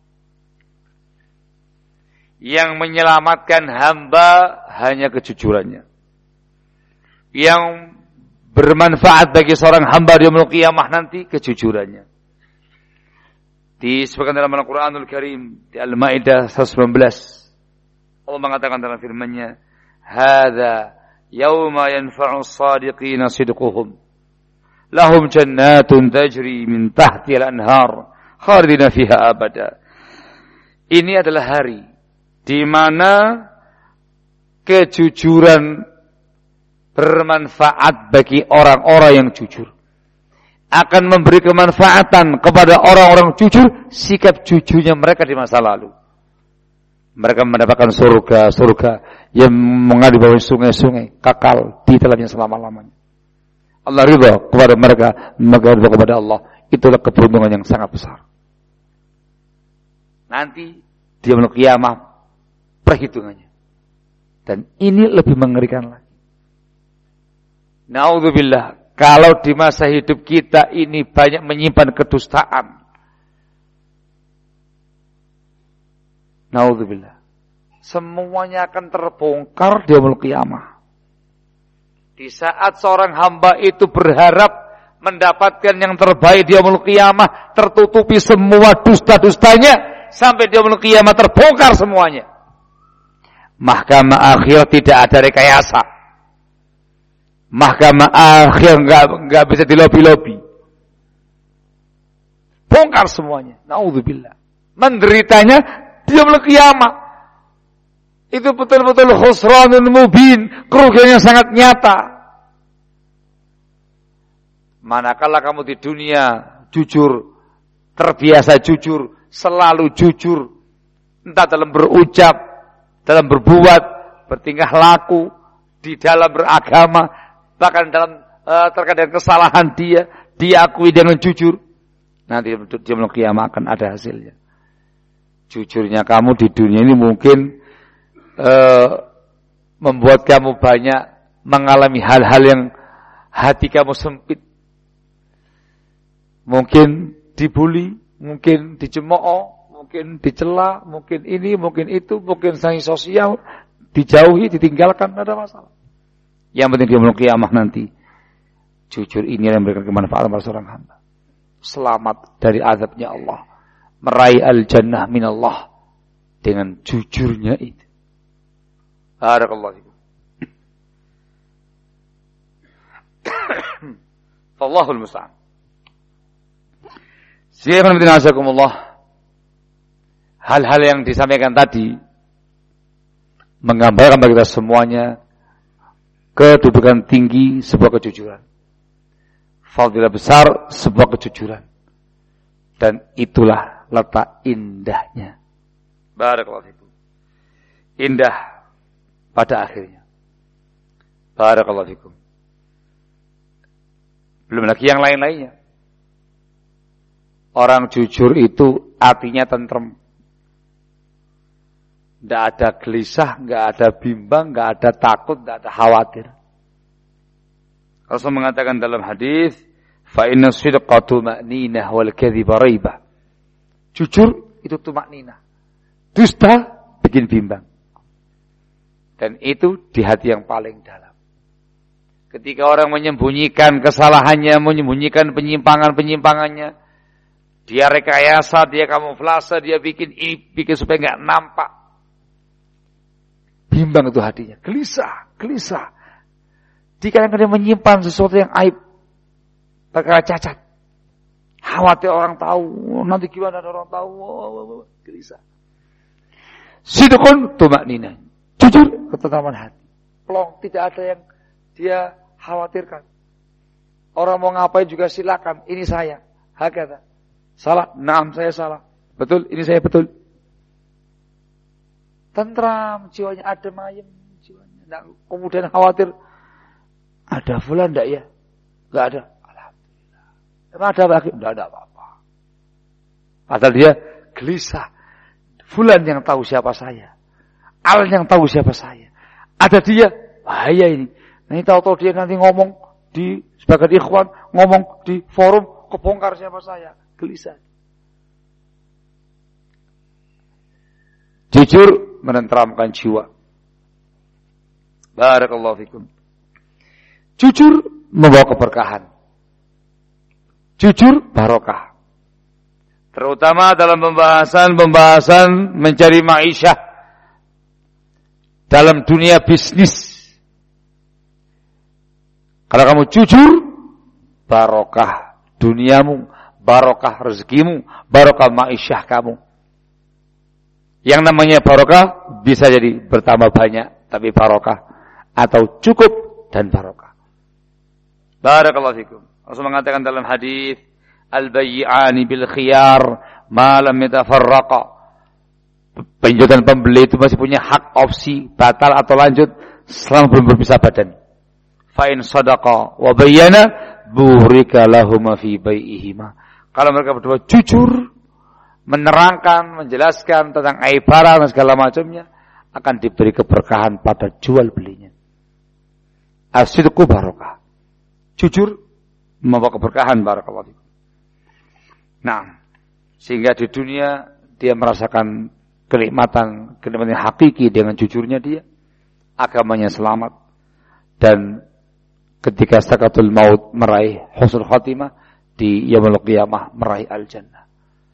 Yang menyelamatkan hamba hanya kejujurannya. Yang bermanfaat bagi seorang hamba di yaumul qiyamah nanti kejujurannya. Disebutkan dalam Al-Quranul Karim di Al-Ma'idah seratus sembilan belas. Allah mengatakan dalam firman-Nya, "Hadza yauma yanfa'u as-shadiqina sidquhum. Lahum jannatun tajri min tahtiha al-anhar, khalidina fiha abada." Ini adalah hari di mana kejujuran bermanfaat bagi orang-orang yang jujur. Akan memberi kemanfaatan kepada orang-orang jujur, sikap jujurnya mereka di masa lalu. Mereka mendapatkan surga-surga yang mengalir bawah sungai-sungai, kakal di dalamnya selama-lamanya. Allah ridha kepada mereka, mereka ridha kepada Allah. Itulah keberuntungan yang sangat besar. Nanti di yaumul qiyamah perhitungannya. Dan ini lebih mengerikan lagi. Na'udzubillah. Kalau di masa hidup kita ini banyak menyimpan kedustaan. Na'udzubillah. Semuanya akan terbongkar di yaumul qiyamah. Di saat seorang hamba itu berharap mendapatkan yang terbaik di yaumul qiyamah, tertutupi semua dusta-dustanya sampai di yaumul qiyamah terbongkar semuanya. Mahkamah akhir tidak ada rekayasa. Mahkamah akhir enggak enggak bisa dilobi-lobi. Bongkar semuanya. Nauzubillah. Menderitanya di yaumul qiyamah. Itu betul-betul khusranun mubin, kerugiannya sangat nyata. Manakala kamu di dunia jujur, terbiasa jujur, selalu jujur, entah dalam berucap, dalam berbuat, bertingkah laku, di dalam beragama, bahkan dalam uh, terkait dengan kesalahan dia, diakui dengan jujur. Nanti di yaumul qiyamah akan ada hasilnya. Jujurnya kamu di dunia ini mungkin uh, membuat kamu banyak mengalami hal-hal yang hati kamu sempit. Mungkin dibuli, mungkin dicemooh, mungkin dicela, mungkin ini, mungkin itu, mungkin sanksi sosial, dijauhi, ditinggalkan, tidak ada masalah. Yang penting di yaumul qiyamah nanti, jujur ini yang memberikan kemanfaatan pada seorang hamba. Selamat dari azabnya Allah, meraih al-jannah minallah dengan jujurnya itu. Barakallahu fikum. Wallahul musta'an. Silakan bina'azakumullah. Hal-hal yang disampaikan tadi menggambarkan bagi kita semuanya kedudukan tinggi sebuah kejujuran, fadilah besar sebuah kejujuran, dan itulah letak indahnya. Barakallahu fikum. Indah pada akhirnya. Barakallahu fikum. Belum lagi yang lain-lainnya. Orang jujur itu artinya tentrem. Tidak ada gelisah, tidak ada bimbang, tidak ada takut, tidak ada khawatir. Rasul mengatakan dalam hadis, fa inna sidqa tuma'ninah wal kadhiba raibah. Jujur itu tuma'ninah. Dusta bikin bimbang. Dan itu di hati yang paling dalam. Ketika orang menyembunyikan kesalahannya, menyembunyikan penyimpangan-penyimpangannya, dia rekayasa, dia kamuflase, dia bikin ini, bikin supaya enggak nampak. Bimbang itu hatinya, gelisah, gelisah. Dikadang-kadang menyimpan sesuatu yang aib, perkara cacat. Khawatir orang tahu, nanti gimana orang tahu, gelisah. Sidqun tumaknina. Jujur, ketentraman hati. Plong, tidak ada yang dia khawatirkan. Orang mau ngapain juga silakan, ini saya. Hakata. Salah, naam saya salah. Betul, ini saya betul. Tentram, jiwanya adem ayem, jiwanya. Nah, kemudian khawatir, ada fulan enggak ya? Enggak ada. Alhamdulillah. Emang ada lagi? Enggak ada apa-apa. Padahal dia gelisah. Fulan yang tahu siapa saya. Al yang tahu siapa saya. Ada dia, bahaya ini. Nanti tahu-tahu dia nanti ngomong di sebagai ikhwan, ngomong di forum, kebongkar siapa saya. Gelisah. Jujur menenteramkan jiwa. Barakallahu fikum. Jujur membawa keberkahan. Jujur barokah. Terutama dalam pembahasan-pembahasan mencari ma'isyah dalam dunia bisnis. Kalau kamu jujur, barokah duniamu, barokah rezekimu, barokah ma'isyah kamu. Yang namanya barokah bisa jadi bertambah banyak, tapi barokah atau cukup dan barokah. Barakallahu fikum. Rasul mengatakan dalam hadis, al-bay'ani bil khiyar ma lam yatafarraqa. Penjual dan pembeli itu masih punya hak opsi batal atau lanjut selama belum berpisah badan. Fa in sadaqa wa bayyana burika lahum fi bai'ihima. Kalau mereka berdua jujur menerangkan, menjelaskan tentang aib barang dan segala macamnya, akan diberi keberkahan pada jual belinya. As-sidqu barokah. Jujur membawa keberkahan, barakallahu fikum. Nah, sehingga di dunia dia merasakan kenikmatan, kenikmatan hakiki dengan jujurnya dia, agamanya selamat, dan ketika sakaratul maut meraih husnul khatimah, di yaumul qiyamah meraih al-jannah.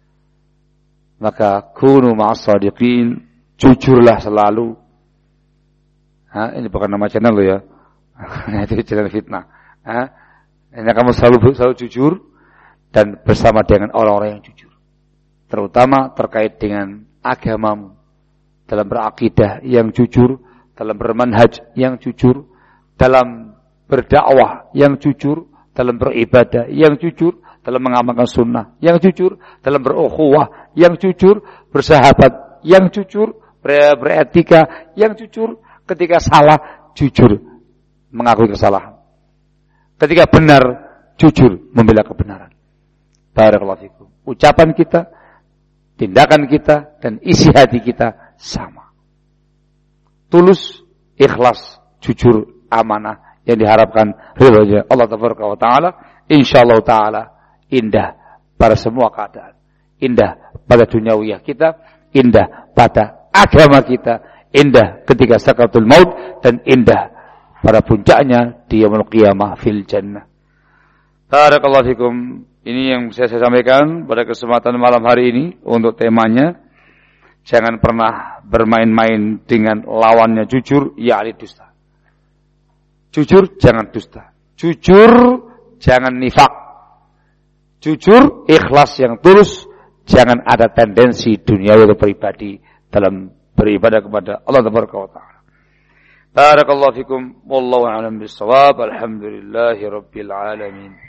Maka kunu ma'as shadiqin, jujurlah selalu. Ha, ini bukan nama channel lo ya. Itu channel fitnah. Ha? Ini kamu selalu selalu jujur dan bersama dengan orang-orang yang jujur. Terutama terkait dengan agamamu, dalam berakidah yang jujur, dalam bermanhaj yang jujur, dalam berdakwah yang jujur, dalam beribadah yang jujur, dalam mengamalkan sunnah yang jujur, dalam berukhuwah yang jujur, bersahabat yang jujur, ber- beretika yang jujur, ketika salah jujur mengakui kesalahan, ketika benar jujur membela kebenaran. Barakallahu fikum. Ucapan kita, tindakan kita, dan isi hati kita sama. Tulus, ikhlas, jujur, amanah yang diharapkan ridhonya Allah Taala. Insyaallah taala indah pada semua keadaan. Indah pada duniawiyah kita, indah pada agama kita, indah ketika sakaratul maut, dan indah pada puncaknya di yaumul qiyamah fil jannah. Barakallahu fikum. Ini yang bisa saya sampaikan pada kesempatan malam hari ini untuk temanya. Jangan pernah bermain-main dengan lawannya jujur, yakni dusta. Jujur, jangan dusta. Jujur, jangan nifak. Jujur, ikhlas yang tulus. Jangan ada tendensi duniawi atau pribadi dalam beribadah kepada Allah Taala. Barakallahu fikum. Wallahu a'lam bishawab. Alhamdulillahi rabbil alamin.